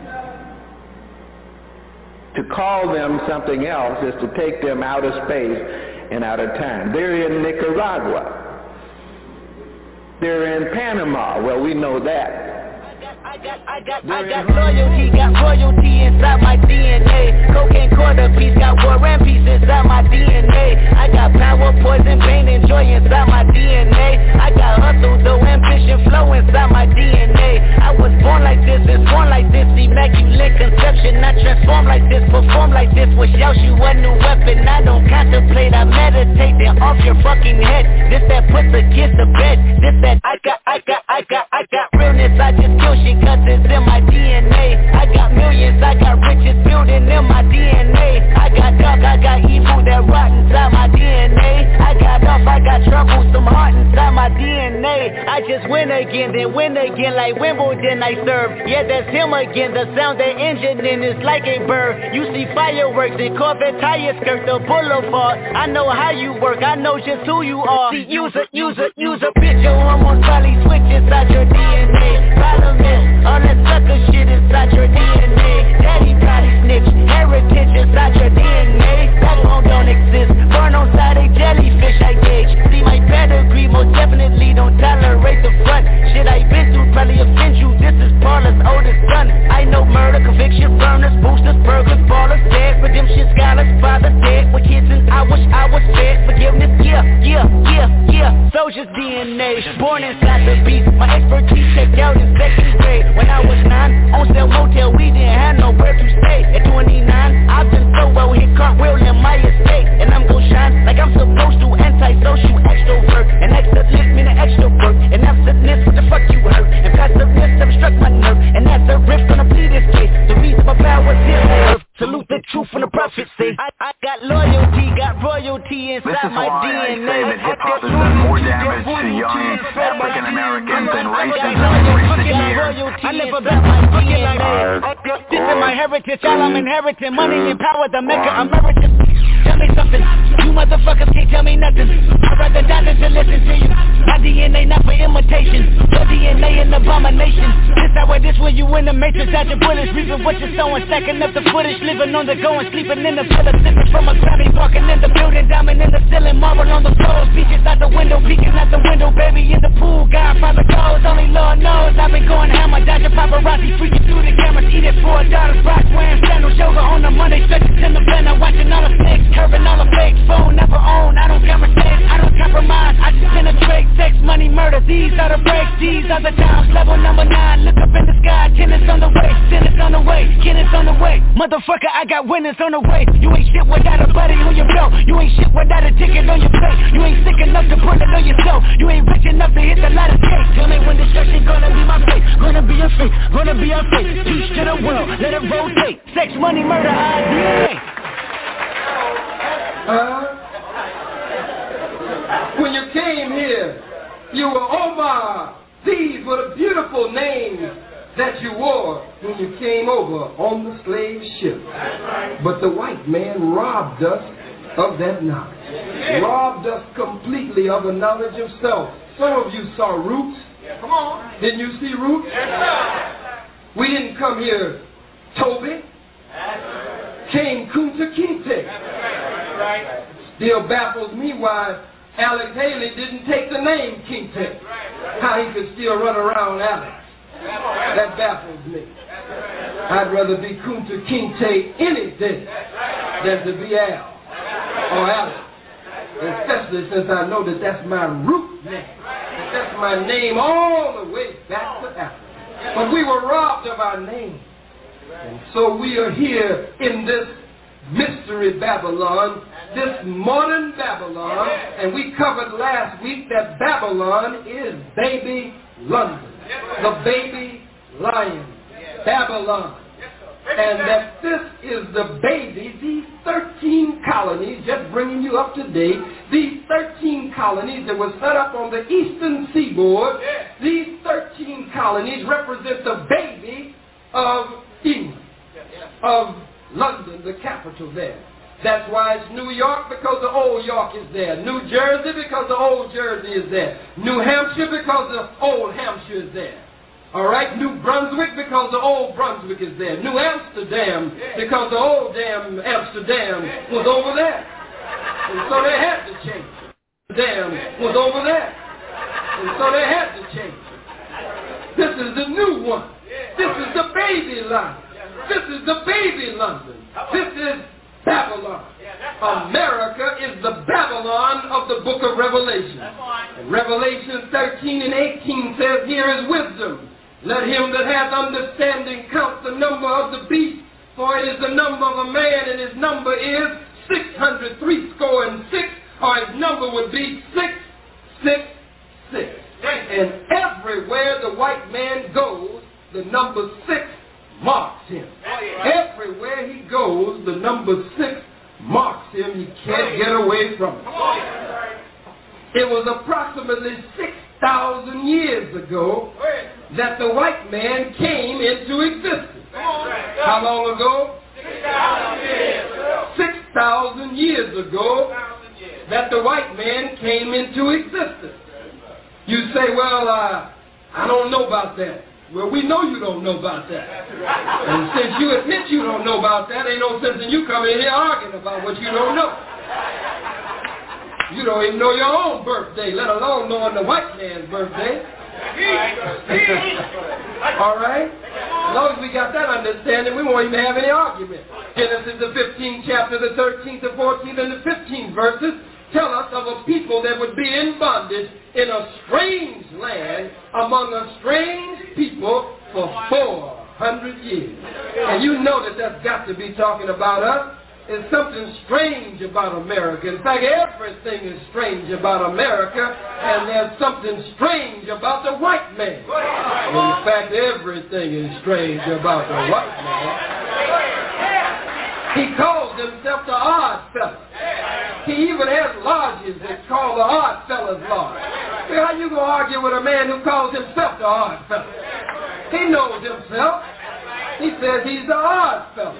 To call them something else is to take them out of space and out of time. They're in Nicaragua. They're in Panama. Well, we know that. I got royalty inside my DNA. Cocaine quarter piece, got war and peace inside my DNA. I got power, poison, pain, and joy inside my DNA. I got hustle, though, ambition, flow inside my DNA. I was born like this, and born like this, immaculate conception. I transform like this, perform like this, wish out you a new weapon. I don't contemplate, I meditate, then off your fucking head. This that puts a kid to bed. This that I got realness, I just kill shit cause it's in my DNA. I got millions, I got riches building in my DNA. I got dark, I got evil that rot inside my DNA. I got off, I got trouble, some heart inside my DNA. I just win again, then win again like Wimbledon I serve. Yeah, that's him again, the sound that engine in is like a bird. You see fireworks and Corvette tires skirt the boulevard. I know how you work, I know just who you are. See, use a bitch, your hormones probably switch inside your DNA. Problem is, all that sucker shit inside your DNA. Daddy probably snitch, heritage inside your DNA. Backbone don't exist, burn on side a jellyfish I gauge. See my pedigree, most definitely don't tolerate the front. Shit I been through probably offend you, this is Paula's oldest son. I know murder, conviction, burners, boosters, burglars, ballers, dead. Redemption scholars, father dead. With kids and I wish I was fed. Forgiveness, yeah. Soldier's DNA, born inside the beast. inside my DNA. This is why I say that hip-hop has done more damage to young African Americans than racism in recent years. I never bet my DNA. This is my heritage, all I'm inheriting. Money and power, the Mecca American. Tell me something, you motherfuckers can't tell me nothing. I'd rather die than to listen to you. My DNA not for imitation, your DNA an abomination. This how it is when you in the matrix, dodging bullets, reaping what you're sowing, stacking up the footage, living on the go and sleeping in the villa, sipping from a Grammy, walking in the building, diamond in the ceiling, marble on the floors, beaches out the window, peeking out the window, baby in the pool, Godfather goes, only Lord knows. I've been going hammer, dodging paparazzi, freaking through the cameras, eating $4, rock wearing sandals, yoga on the Monday, stretches in the van, I'm watching all the snakes, curving all the fakes, phone never own, I don't conversate, I don't compromise, I just penetrate, sex, money, murder, these are the breaks, these are the times, level number 9, look up in the sky, tennis on the way, tennis on the way, tennis on the way, motherfucker, I got winners on the way, you ain't shit without a buddy on your belt, you ain't shit without a ticket on your plate, you ain't sick enough to put it on yourself, you ain't rich enough to hit the ladder cake, tell me when destruction gonna be my fate, gonna be a fate, gonna be a fate, teach to the world, let it rotate, sex, money, murder, DNA. When you came here, you were Omar. These were the beautiful names that you wore when you came over on the slave ship. But the white man robbed us of that knowledge. Robbed us completely of a knowledge of self. Some of you saw Roots. Come on. Didn't you see Roots? We didn't come here Toby. Came Kunta Kinte. Still baffles me why Alex Haley didn't take the name Kinte. How he could still run around Alex. That baffles me. I'd rather be Kunta Kinte any day than to be Al or Alex. Especially since I know that that's my root name. That's my name all the way back to Africa. But we were robbed of our name. And so we are here in this mystery Babylon, this modern Babylon, and we covered last week that Babylon is baby London, the baby lion, Babylon. And that this is the baby, these 13 colonies, just bringing you up to date, these 13 colonies that were set up on the eastern seaboard, these 13 colonies represent the baby of England, of London, the capital there. That's why it's New York, because the old York is there. New Jersey, because the old Jersey is there. New Hampshire, because the old Hampshire is there. All right, New Brunswick, because the old Brunswick is there. New Amsterdam, because the old damn Amsterdam was over there. And so they had to change it. Amsterdam was over there. And so they had to change it. This is the new one. This is the baby line. This is the baby London. This is Babylon. America is the Babylon of the book of Revelation. And Revelation 13 and 18 says, here is wisdom. Let him that hath understanding count the number of the beast, for it is the number of a man, and his number is 666, or his number would be 666. And everywhere the white man goes, the number 6 marks him. Everywhere he goes, the number 6 marks him. He can't get away from it. It was approximately 6,000 years ago that the white man came into existence. How long ago? 6,000 years ago that the white man came into existence. You say, well, I don't know about that. Well, we know you don't know about that. And since you admit you don't know about that, ain't no sense in you coming in here arguing about what you don't know. You don't even know your own birthday, let alone knowing the white man's birthday. All right? As long as we got that understanding, we won't even have any argument. Genesis, the 15th chapter, the 13th, the 14th, and the 15th verses tell us of a people that would be in bondage in a strange land among a strange people for 400 years. And you know that that's got to be talking about us. There's something strange about America. In fact, everything is strange about America, and there's something strange about the white man. In fact, everything is strange about the white man. He calls himself the odd fellow. He even has lodges that's called the Odd Fellas Lodge. How you going to argue with a man who calls himself the Odd Fellas? He knows himself. He says he's the Odd Fellas.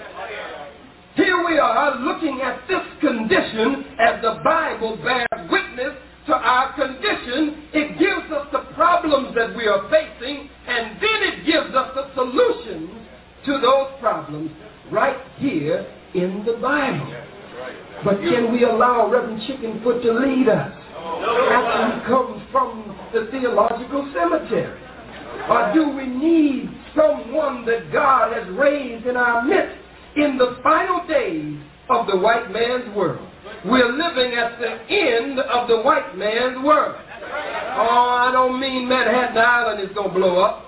Here we are looking at this condition as the Bible bears witness to our condition. It gives us the problems that we are facing, and then it gives us the solutions to those problems right here in the Bible. But can we allow Reverend Chickenfoot to lead us after he comes from the theological cemetery? Or do we need someone that God has raised in our midst in the final days of the white man's world? We're living at the end of the white man's world. Oh, I don't mean Manhattan Island is going to blow up.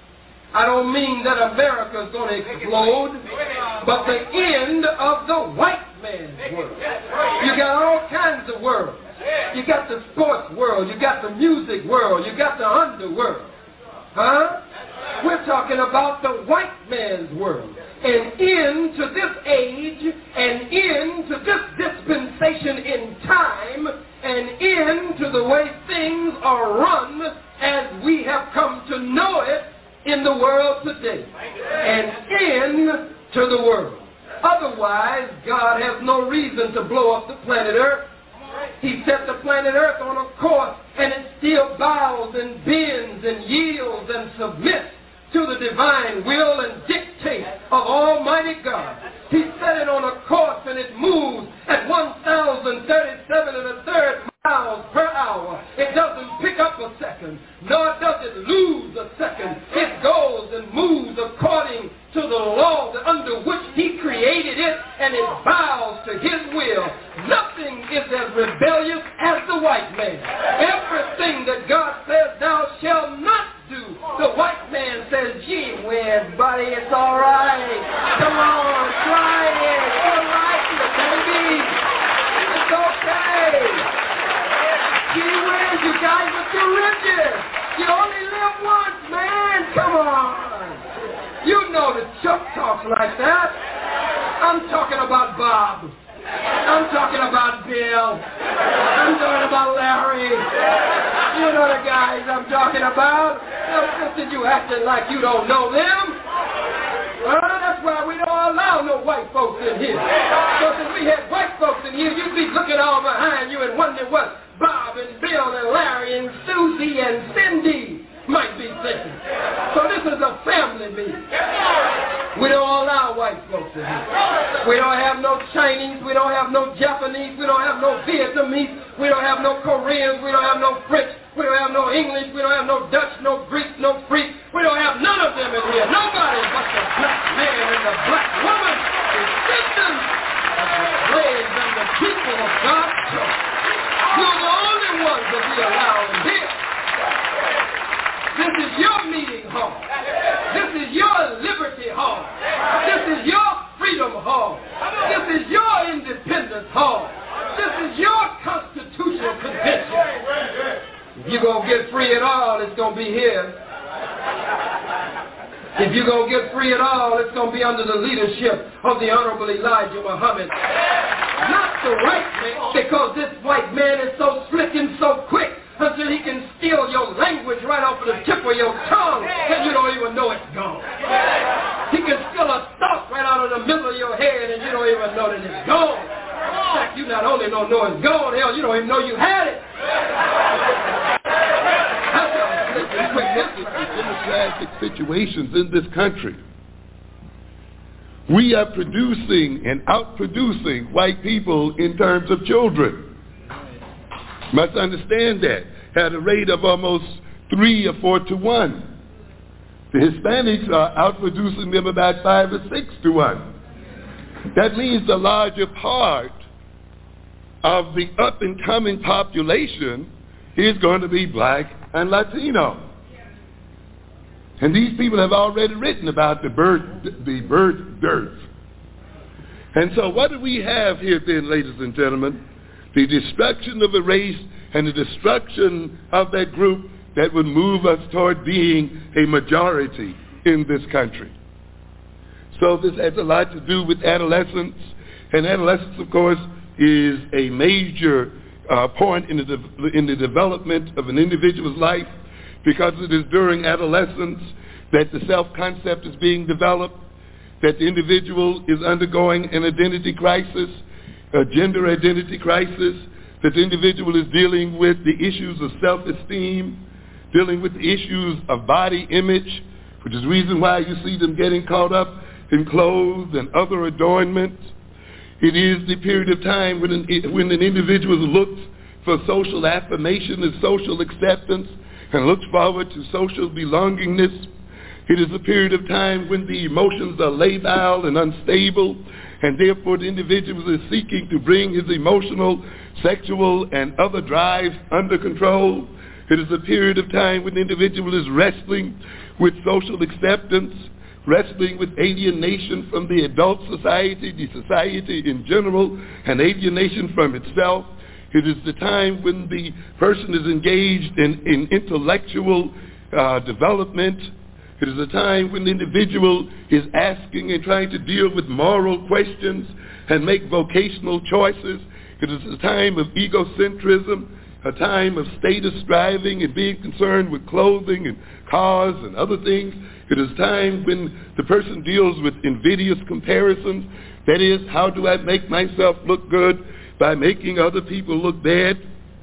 I don't mean that America is going to explode, but the end of the white man's world. You got all kinds of worlds. You got the sports world. You got the music world. You got the underworld. Huh? We're talking about the white man's world. An end to this age, an end to this dispensation in time, an end to the way things are run as we have come to know it in the world today. An end to the world. Otherwise, God has no reason to blow up the planet Earth. He set the planet Earth on a course, and it still bows and bends and yields and submits to the divine will and dictate of Almighty God. He set it on a course, and it moves at 1,037 1/3 miles per hour. It doesn't pick up a second, nor does it lose a second. It goes and moves according to the law under which He created it, and it bows to His will. Nothing is as rebellious as the white man. Everything that God says thou shalt not do, the white man says, gee whiz, buddy, it's all right. Come on, try it. You'll like it, baby. It's okay. Gee whiz, you guys are too rigid. You only live once, man. Come on. You know that Chuck talks like that. I'm talking about Bob. I'm talking about Bill. I'm talking about Larry. You know the guys I'm talking about. Listen, you acting like you don't know them. That's why we don't allow no white folks in here. Because if we had white folks in here, you'd be looking all behind you and wondering what Bob and Bill and Larry and Susie and Cindy might be thinking. So this is a family meeting. We don't allow white folks in here. We don't have no Chinese. We don't have no Japanese. We don't have no Vietnamese. We don't have no Koreans. We don't have no French. We don't have no English. We don't have no Dutch, no Greek, no Greek. We don't have none of them in here. Nobody but the black man and the black woman, descendants of the slaves and the people of God's church. You're the only ones that we allow in here. This is your meeting hall. This is your liberty hall. This is your freedom hall. This is your independence hall. This is your constitutional convention. If you're going to get free at all, it's going to be here. If you're going to get free at all, it's going to be under the leadership of the Honorable Elijah Muhammad. Not the white man, because this white man is so slick and so quick until he can steal your language right off of the tip of your tongue and you don't even know it's gone. He can steal a thought right out of the middle of your head and you don't even know that it's gone. In fact, you not only don't know it's gone, hell, you don't even know you had it. Democratic situations in this country. We are producing and outproducing white people in terms of children. Must understand that at a rate of almost 3 or 4 to 1. The Hispanics are outproducing them about 5 or 6 to 1. That means the larger part of the up-and-coming population is going to be black and Latino. And these people have already written about the birth dearth. And so what do we have here then, ladies and gentlemen? The destruction of a race and the destruction of that group that would move us toward being a majority in this country. So this has a lot to do with adolescence. And adolescence, of course, is a major point in the development of an individual's life, because it is during adolescence that the self-concept is being developed, that the individual is undergoing an identity crisis, a gender identity crisis, that the individual is dealing with the issues of self-esteem, dealing with the issues of body image, which is the reason why you see them getting caught up in clothes and other adornments. It is the period of time when an individual looks for social affirmation and social acceptance and looks forward to social belongingness. It is a period of time when the emotions are labile and unstable, and therefore the individual is seeking to bring his emotional, sexual, and other drives under control. It is a period of time when the individual is wrestling with social acceptance, wrestling with alienation from the adult society, the society in general, and alienation from itself. It is the time when the person is engaged in intellectual development. It is a time when the individual is asking and trying to deal with moral questions and make vocational choices. It is a time of egocentrism, a time of status striving and being concerned with clothing and cars and other things. It is time when the person deals with invidious comparisons. That is, how do I make myself look good by making other people look bad?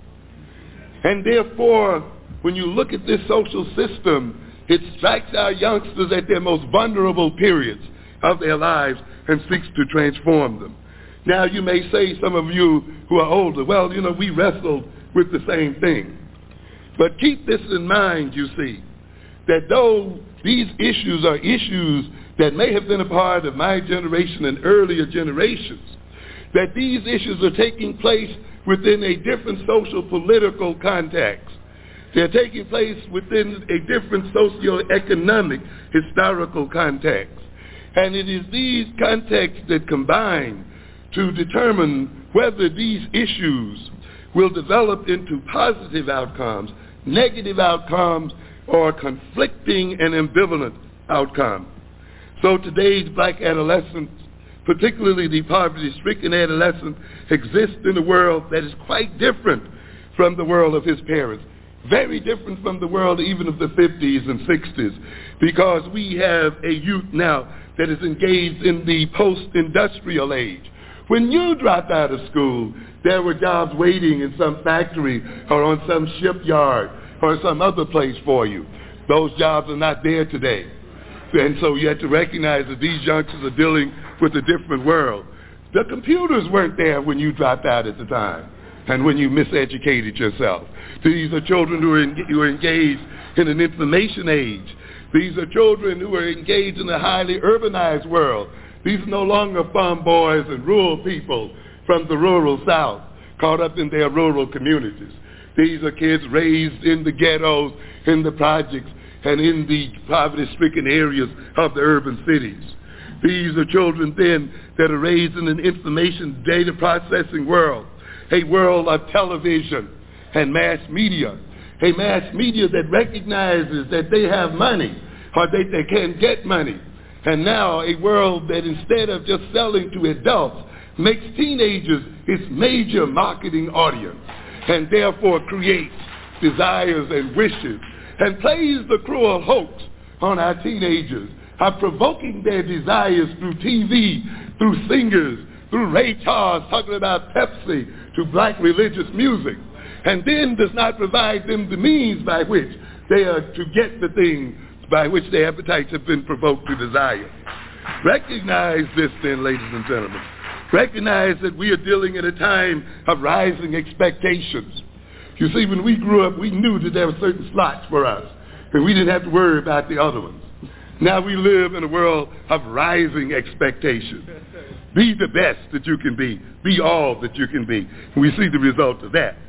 And therefore, when you look at this social system, it strikes our youngsters at their most vulnerable periods of their lives and seeks to transform them. Now, you may say, some of you who are older, well, we wrestled with the same thing. But keep this in mind, you see, that though these issues are issues that may have been a part of my generation and earlier generations, that these issues are taking place within a different social political context. They're taking place within a different socio-economic historical context. And it is these contexts that combine to determine whether these issues will develop into positive outcomes, negative outcomes, or conflicting and ambivalent outcomes. So today's black adolescent, particularly the poverty-stricken adolescent, exists in a world that is quite different from the world of his parents. Very different from the world even of the 50s and 60s, because we have a youth now that is engaged in the post-industrial age. When you dropped out of school, there were jobs waiting in some factory or on some shipyard or some other place for you. Those jobs are not there today. And so you have to recognize that these youngsters are dealing with a different world. The computers weren't there when you dropped out at the time and when you miseducated yourself. These are children who are engaged in an information age. These are children who are engaged in a highly urbanized world. These are no longer farm boys and rural people from the rural South caught up in their rural communities. These are kids raised in the ghettos, in the projects, and in the poverty-stricken areas of the urban cities. These are children then that are raised in an information data processing world, a world of television and mass media, a mass media that recognizes that they have money or that they can get money. And now a world that instead of just selling to adults makes teenagers its major marketing audience and therefore creates desires and wishes and plays the cruel hoax on our teenagers of provoking their desires through TV, through singers, through Ray Charles talking about Pepsi, to black religious music, and then does not provide them the means by which they are to get the thing by which their appetites have been provoked to desire. Recognize this then, ladies and gentlemen. Recognize that we are dealing at a time of rising expectations. You see, when we grew up, we knew that there were certain slots for us, and we didn't have to worry about the other ones. Now we live in a world of rising expectations. Be the best that you can be. Be all that you can be. And we see the result of that.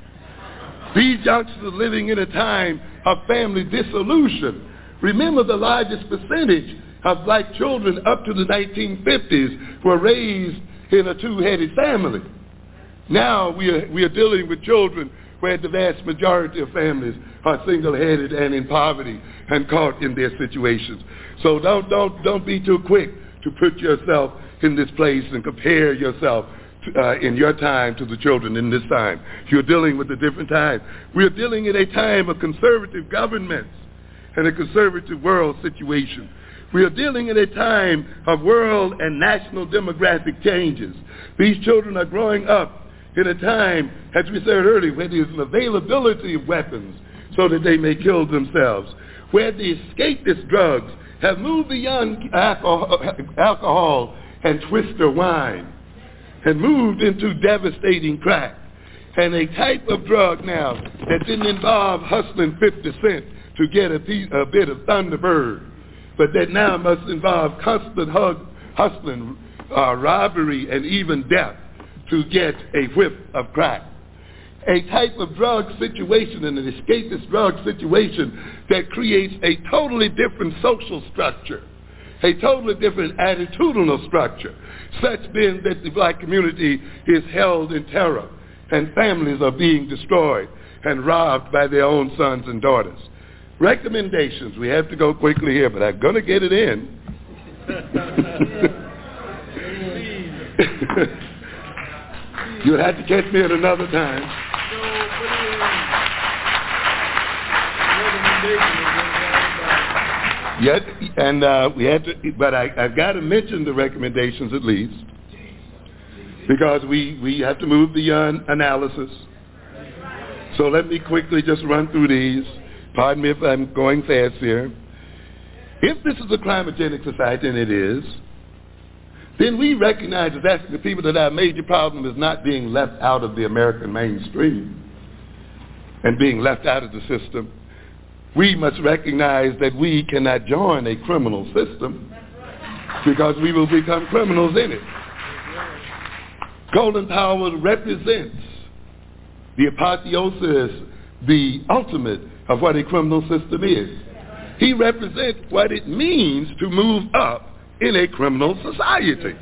These youngsters are living in a time of family dissolution. Remember, the largest percentage of black children up to the 1950s were raised in a two-headed family. Now we are dealing with children where the vast majority of families are single-headed and in poverty and caught in their situations. So don't be too quick to put yourself in this place and compare yourself in your time to the children in this time. You're dealing with a different time. We're dealing in a time of conservative governments and a conservative world situation. We are dealing in a time of world and national demographic changes. These children are growing up in a time, as we said earlier, where there's an availability of weapons so that they may kill themselves, where the escapist drugs have moved beyond alcohol and twister wine and moved into devastating crack, and a type of drug now that didn't involve hustling 50 cents to get a bit of Thunderbird, but that now must involve constant hustling, robbery, and even death to get a whiff of crack. A type of drug situation and an escapist drug situation that creates a totally different social structure, a totally different attitudinal structure, such then that the black community is held in terror and families are being destroyed and robbed by their own sons and daughters. Recommendations. We have to go quickly here, but I'm going to get it in. You'll have to catch me at another time. Yet, and we had to, but I've got to mention the recommendations at least, because we have to move beyond analysis. So let me quickly just run through these. Pardon me if I'm going fast here. If this is a climogenic society, and it is, then we recognize as African people that our major problem is not being left out of the American mainstream and being left out of the system. We must recognize that we cannot join a criminal system because we will become criminals in it. Colin Powell represents the apotheosis, the ultimate of what a criminal system is. He represents what it means to move up in a criminal society.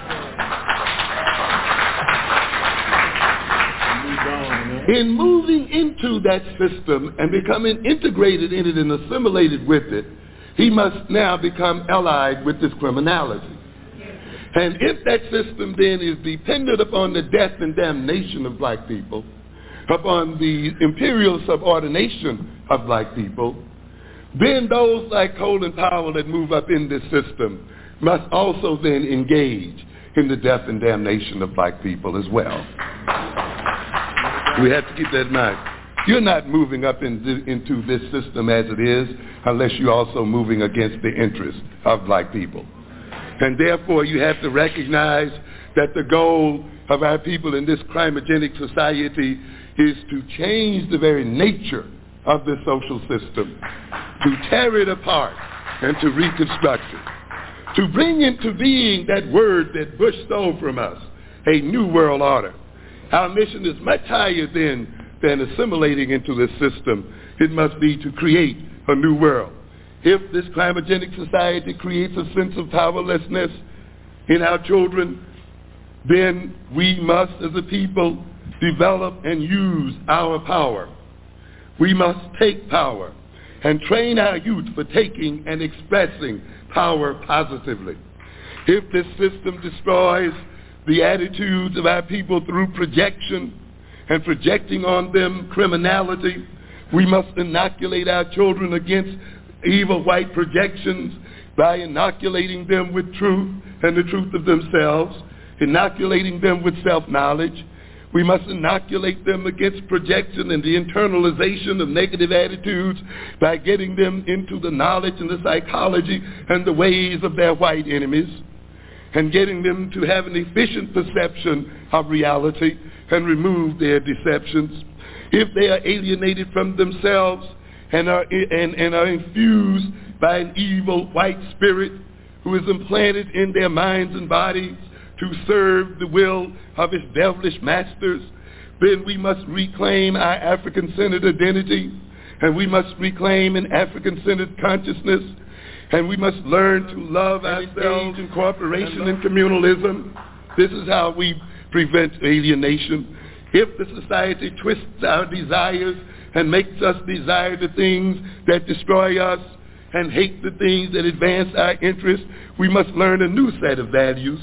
In moving into that system and becoming integrated in it and assimilated with it, he must now become allied with this criminality. And if that system then is dependent upon the death and damnation of black people, upon the imperial subordination of black people, then those like Colin Powell that move up in this system must also then engage in the death and damnation of black people as well. We have to keep that in mind. You're not moving up into this system as it is unless you're also moving against the interests of black people. And therefore you have to recognize that the goal of our people in this crimogenic society is to change the very nature of the social system, to tear it apart and to reconstruct it, to bring into being that word that Bush stole from us, a new world order. Our mission is much higher than assimilating into this system. It must be to create a new world. If this climogenic society creates a sense of powerlessness in our children, then we must, as a people, develop and use our power. We must take power and train our youth for taking and expressing power positively. If this system destroys the attitudes of our people through projection and projecting on them criminality, we must inoculate our children against evil white projections by inoculating them with truth and the truth of themselves, inoculating them with self-knowledge. We must inoculate them against projection and the internalization of negative attitudes by getting them into the knowledge and the psychology and the ways of their white enemies, and getting them to have an efficient perception of reality and remove their deceptions. If they are alienated from themselves and are infused by an evil white spirit who is implanted in their minds and bodies to serve the will of its devilish masters, then we must reclaim our African-centered identity, and we must reclaim an African-centered consciousness, and we must learn to love ourselves in cooperation and communalism. This is how we prevent alienation. If the society twists our desires and makes us desire the things that destroy us and hate the things that advance our interests, we must learn a new set of values.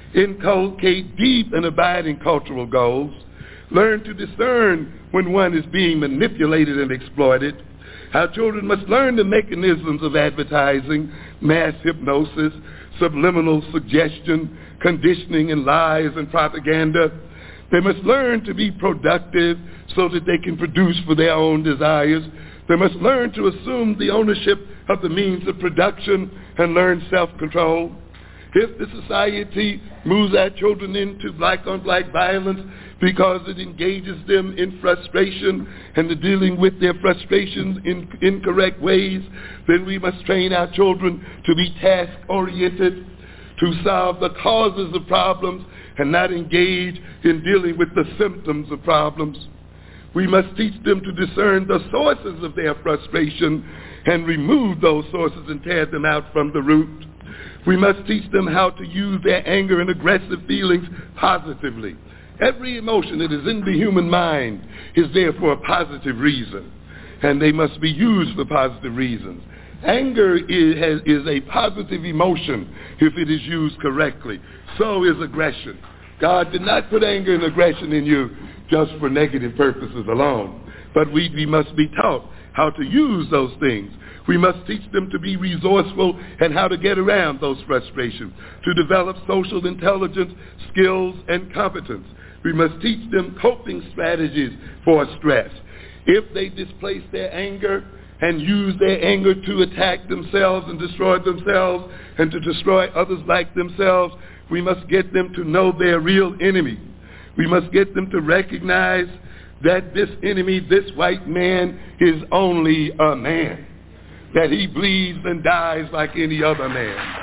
inculcate deep and abiding cultural goals, learn to discern when one is being manipulated and exploited. Our children must learn the mechanisms of advertising, mass hypnosis, subliminal suggestion, conditioning and lies and propaganda. They must learn to be productive so that they can produce for their own desires. They must learn to assume the ownership of the means of production and learn self-control. If the society moves our children into black-on-black violence because it engages them in frustration and the dealing with their frustrations in incorrect ways, then we must train our children to be task-oriented, to solve the causes of problems and not engage in dealing with the symptoms of problems. We must teach them to discern the sources of their frustration and remove those sources and tear them out from the root. We must teach them how to use their anger and aggressive feelings positively. Every emotion that is in the human mind is there for a positive reason, and they must be used for positive reasons. Anger is a positive emotion if it is used correctly. So is aggression. God did not put anger and aggression in you just for negative purposes alone, but we must be taught how to use those things. We must teach them to be resourceful and how to get around those frustrations, to develop social intelligence, skills, and competence. We must teach them coping strategies for stress. If they displace their anger and use their anger to attack themselves and destroy themselves and to destroy others like themselves, we must get them to know their real enemy. We must get them to recognize that this enemy, this white man, is only a man, that he bleeds and dies like any other man.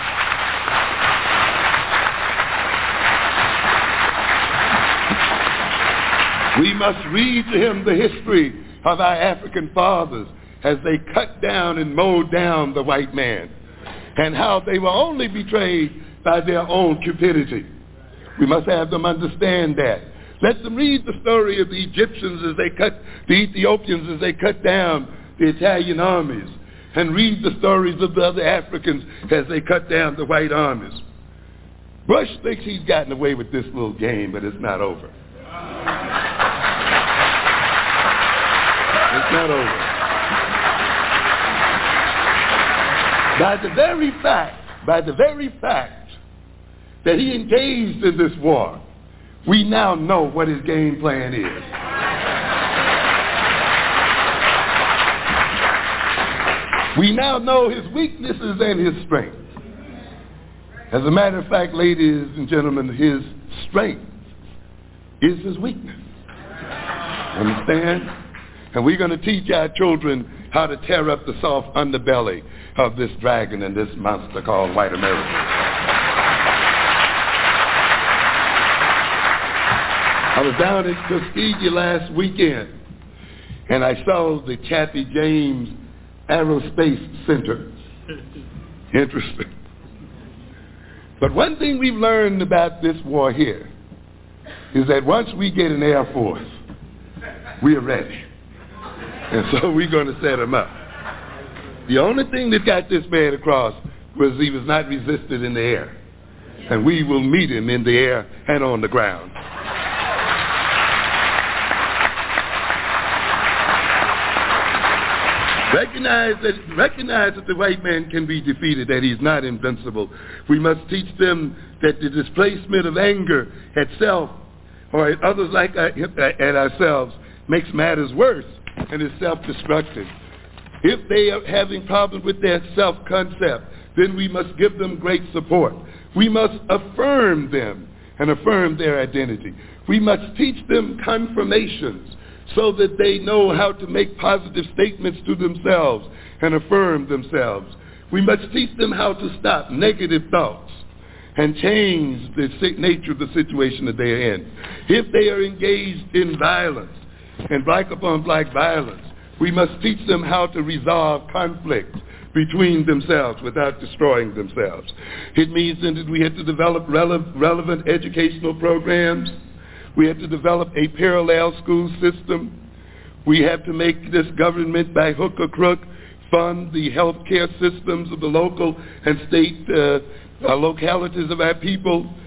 We must read to him the history of our African fathers as they cut down and mowed down the white man, and how they were only betrayed by their own cupidity. We must have them understand that. Let them read the story of the Egyptians as they cut, the Ethiopians as they cut down the Italian armies, and read the stories of the other Africans as they cut down the white armies. Bush thinks he's gotten away with this little game, but it's not over. It's not over. By the very fact that he engaged in this war, we now know what his game plan is. We now know his weaknesses and his strengths. As a matter of fact, ladies and gentlemen, his strength is his weakness. Understand? And we're going to teach our children how to tear up the soft underbelly of this dragon and this monster called white America. I was down in Tuskegee last weekend, and I saw the Kathy James Aerospace Center. Interesting. But one thing we've learned about this war here is that once we get an Air Force, we are ready. And so we're going to set him up. The only thing that got this man across was he was not resisted in the air. And we will meet him in the air and on the ground. Recognize that the white man can be defeated, that he's not invincible. We must teach them that the displacement of anger at self or at others like at ourselves makes matters worse and is self-destructive. If they are having problems with their self-concept, then we must give them great support. We must affirm them and affirm their identity. We must teach them confirmations so that they know how to make positive statements to themselves and affirm themselves. We must teach them how to stop negative thoughts and change the nature of the situation that they are in. If they are engaged in violence and black upon black violence, we must teach them how to resolve conflict between themselves without destroying themselves. It means then that we have to develop relevant educational programs. We have to develop a parallel school system. We have to make this government, by hook or crook, fund the health care systems of the local and state localities of our people.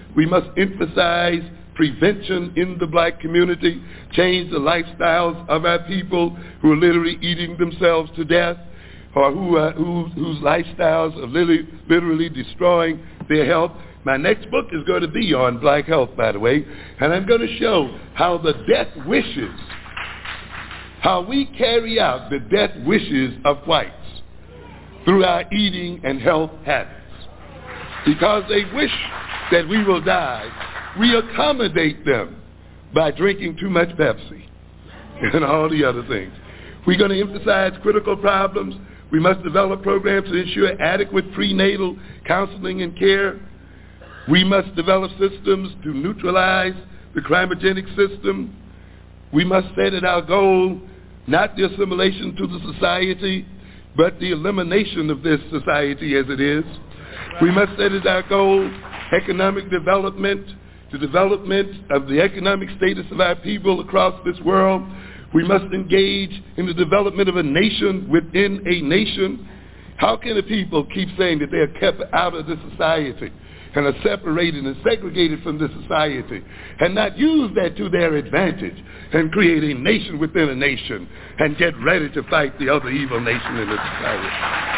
We must emphasize prevention in the black community, change the lifestyles of our people who are literally eating themselves to death, or whose lifestyles are literally destroying their health. My next book is going to be on black health, by the way, and I'm going to show how the death wishes, how we carry out the death wishes of whites through our eating and health habits. Because they wish that we will die, we accommodate them by drinking too much Pepsi and all the other things. We're going to emphasize critical problems. We must develop programs to ensure adequate prenatal counseling and care. We must develop systems to neutralize the crimogenic system. We must set it our goal, not the assimilation to the society, but the elimination of this society as it is. We must set as our goal economic development, the development of the economic status of our people across this world. We must engage in the development of a nation within a nation. How can a people keep saying that they are kept out of this society and are separated and segregated from this society and not use that to their advantage and create a nation within a nation and get ready to fight the other evil nation in the society?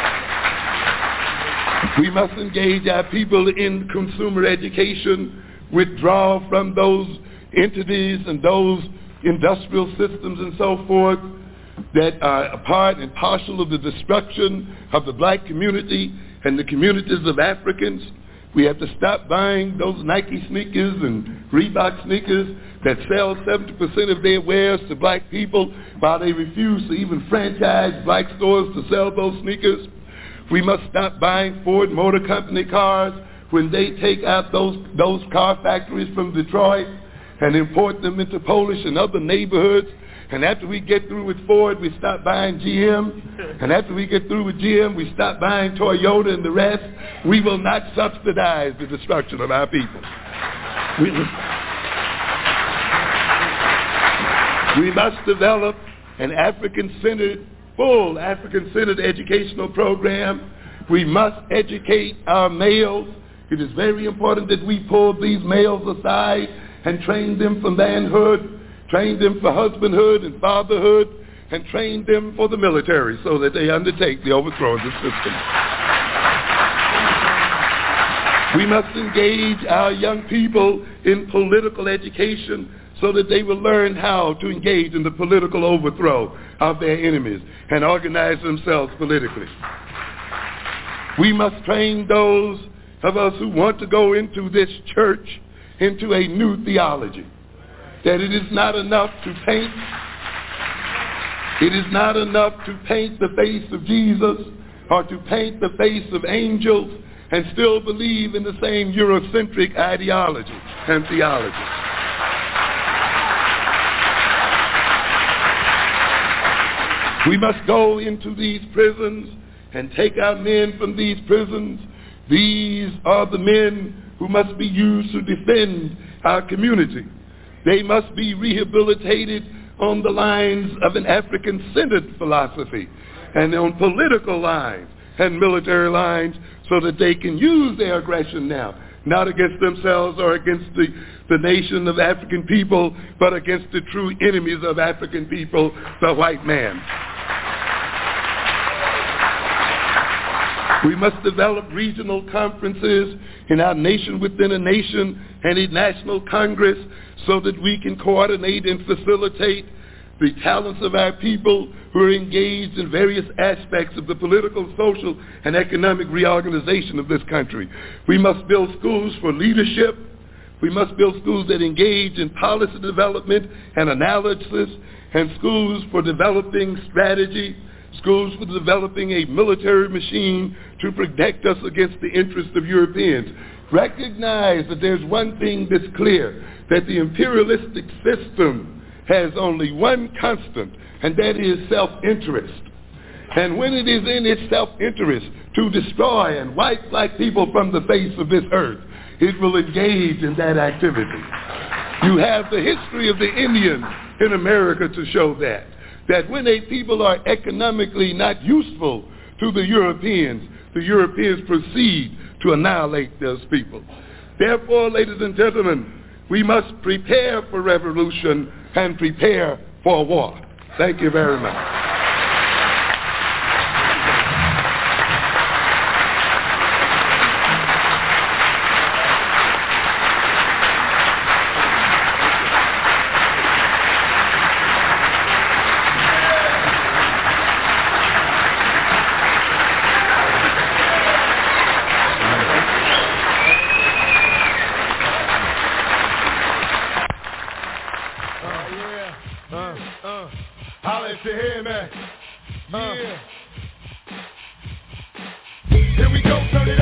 We must engage our people in consumer education, withdraw from those entities and those industrial systems and so forth that are a part and parcel of the destruction of the black community and the communities of Africans. We have to stop buying those Nike sneakers and Reebok sneakers that sell 70% of their wares to black people while they refuse to even franchise black stores to sell those sneakers. We must stop buying Ford Motor Company cars when they take out those car factories from Detroit and import them into Polish and other neighborhoods. And after we get through with Ford, we stop buying GM. And after we get through with GM, we stop buying Toyota and the rest. We will not subsidize the destruction of our people. We must develop an African-centered, full African-centered educational program. We must educate our males. It is very important that we pull these males aside and train them for manhood, train them for husbandhood and fatherhood, and train them for the military so that they undertake the overthrow of the system. We must engage our young people in political education so that they will learn how to engage in the political overthrow of their enemies and organize themselves politically. We must train those of us who want to go into this church into a new theology. That it is not enough to paint. It is not enough to paint the face of Jesus or to paint the face of angels and still believe in the same Eurocentric ideology and theology. We must go into these prisons and take our men from these prisons. These are the men who must be used to defend our community. They must be rehabilitated on the lines of an African-centered philosophy and on political lines and military lines so that they can use their aggression now, not against themselves or against the nation of African people, but against the true enemies of African people, the white man. We must develop regional conferences in our nation within a nation and a national congress so that we can coordinate and facilitate the talents of our people who are engaged in various aspects of the political, social, and economic reorganization of this country. We must build schools for leadership. We must build schools that engage in policy development and analysis, and schools for developing strategy, schools for developing a military machine to protect us against the interests of Europeans. Recognize that there's one thing that's clear, that the imperialistic system has only one constant, and that is self-interest. And when it is in its self-interest to destroy and wipe black people from the face of this earth, it will engage in that activity. You have the history of the Indians in America to show that when a people are economically not useful to the Europeans proceed to annihilate those people. Therefore, ladies and gentlemen, we must prepare for revolution and prepare for war. Thank you very much. Here we go, turn it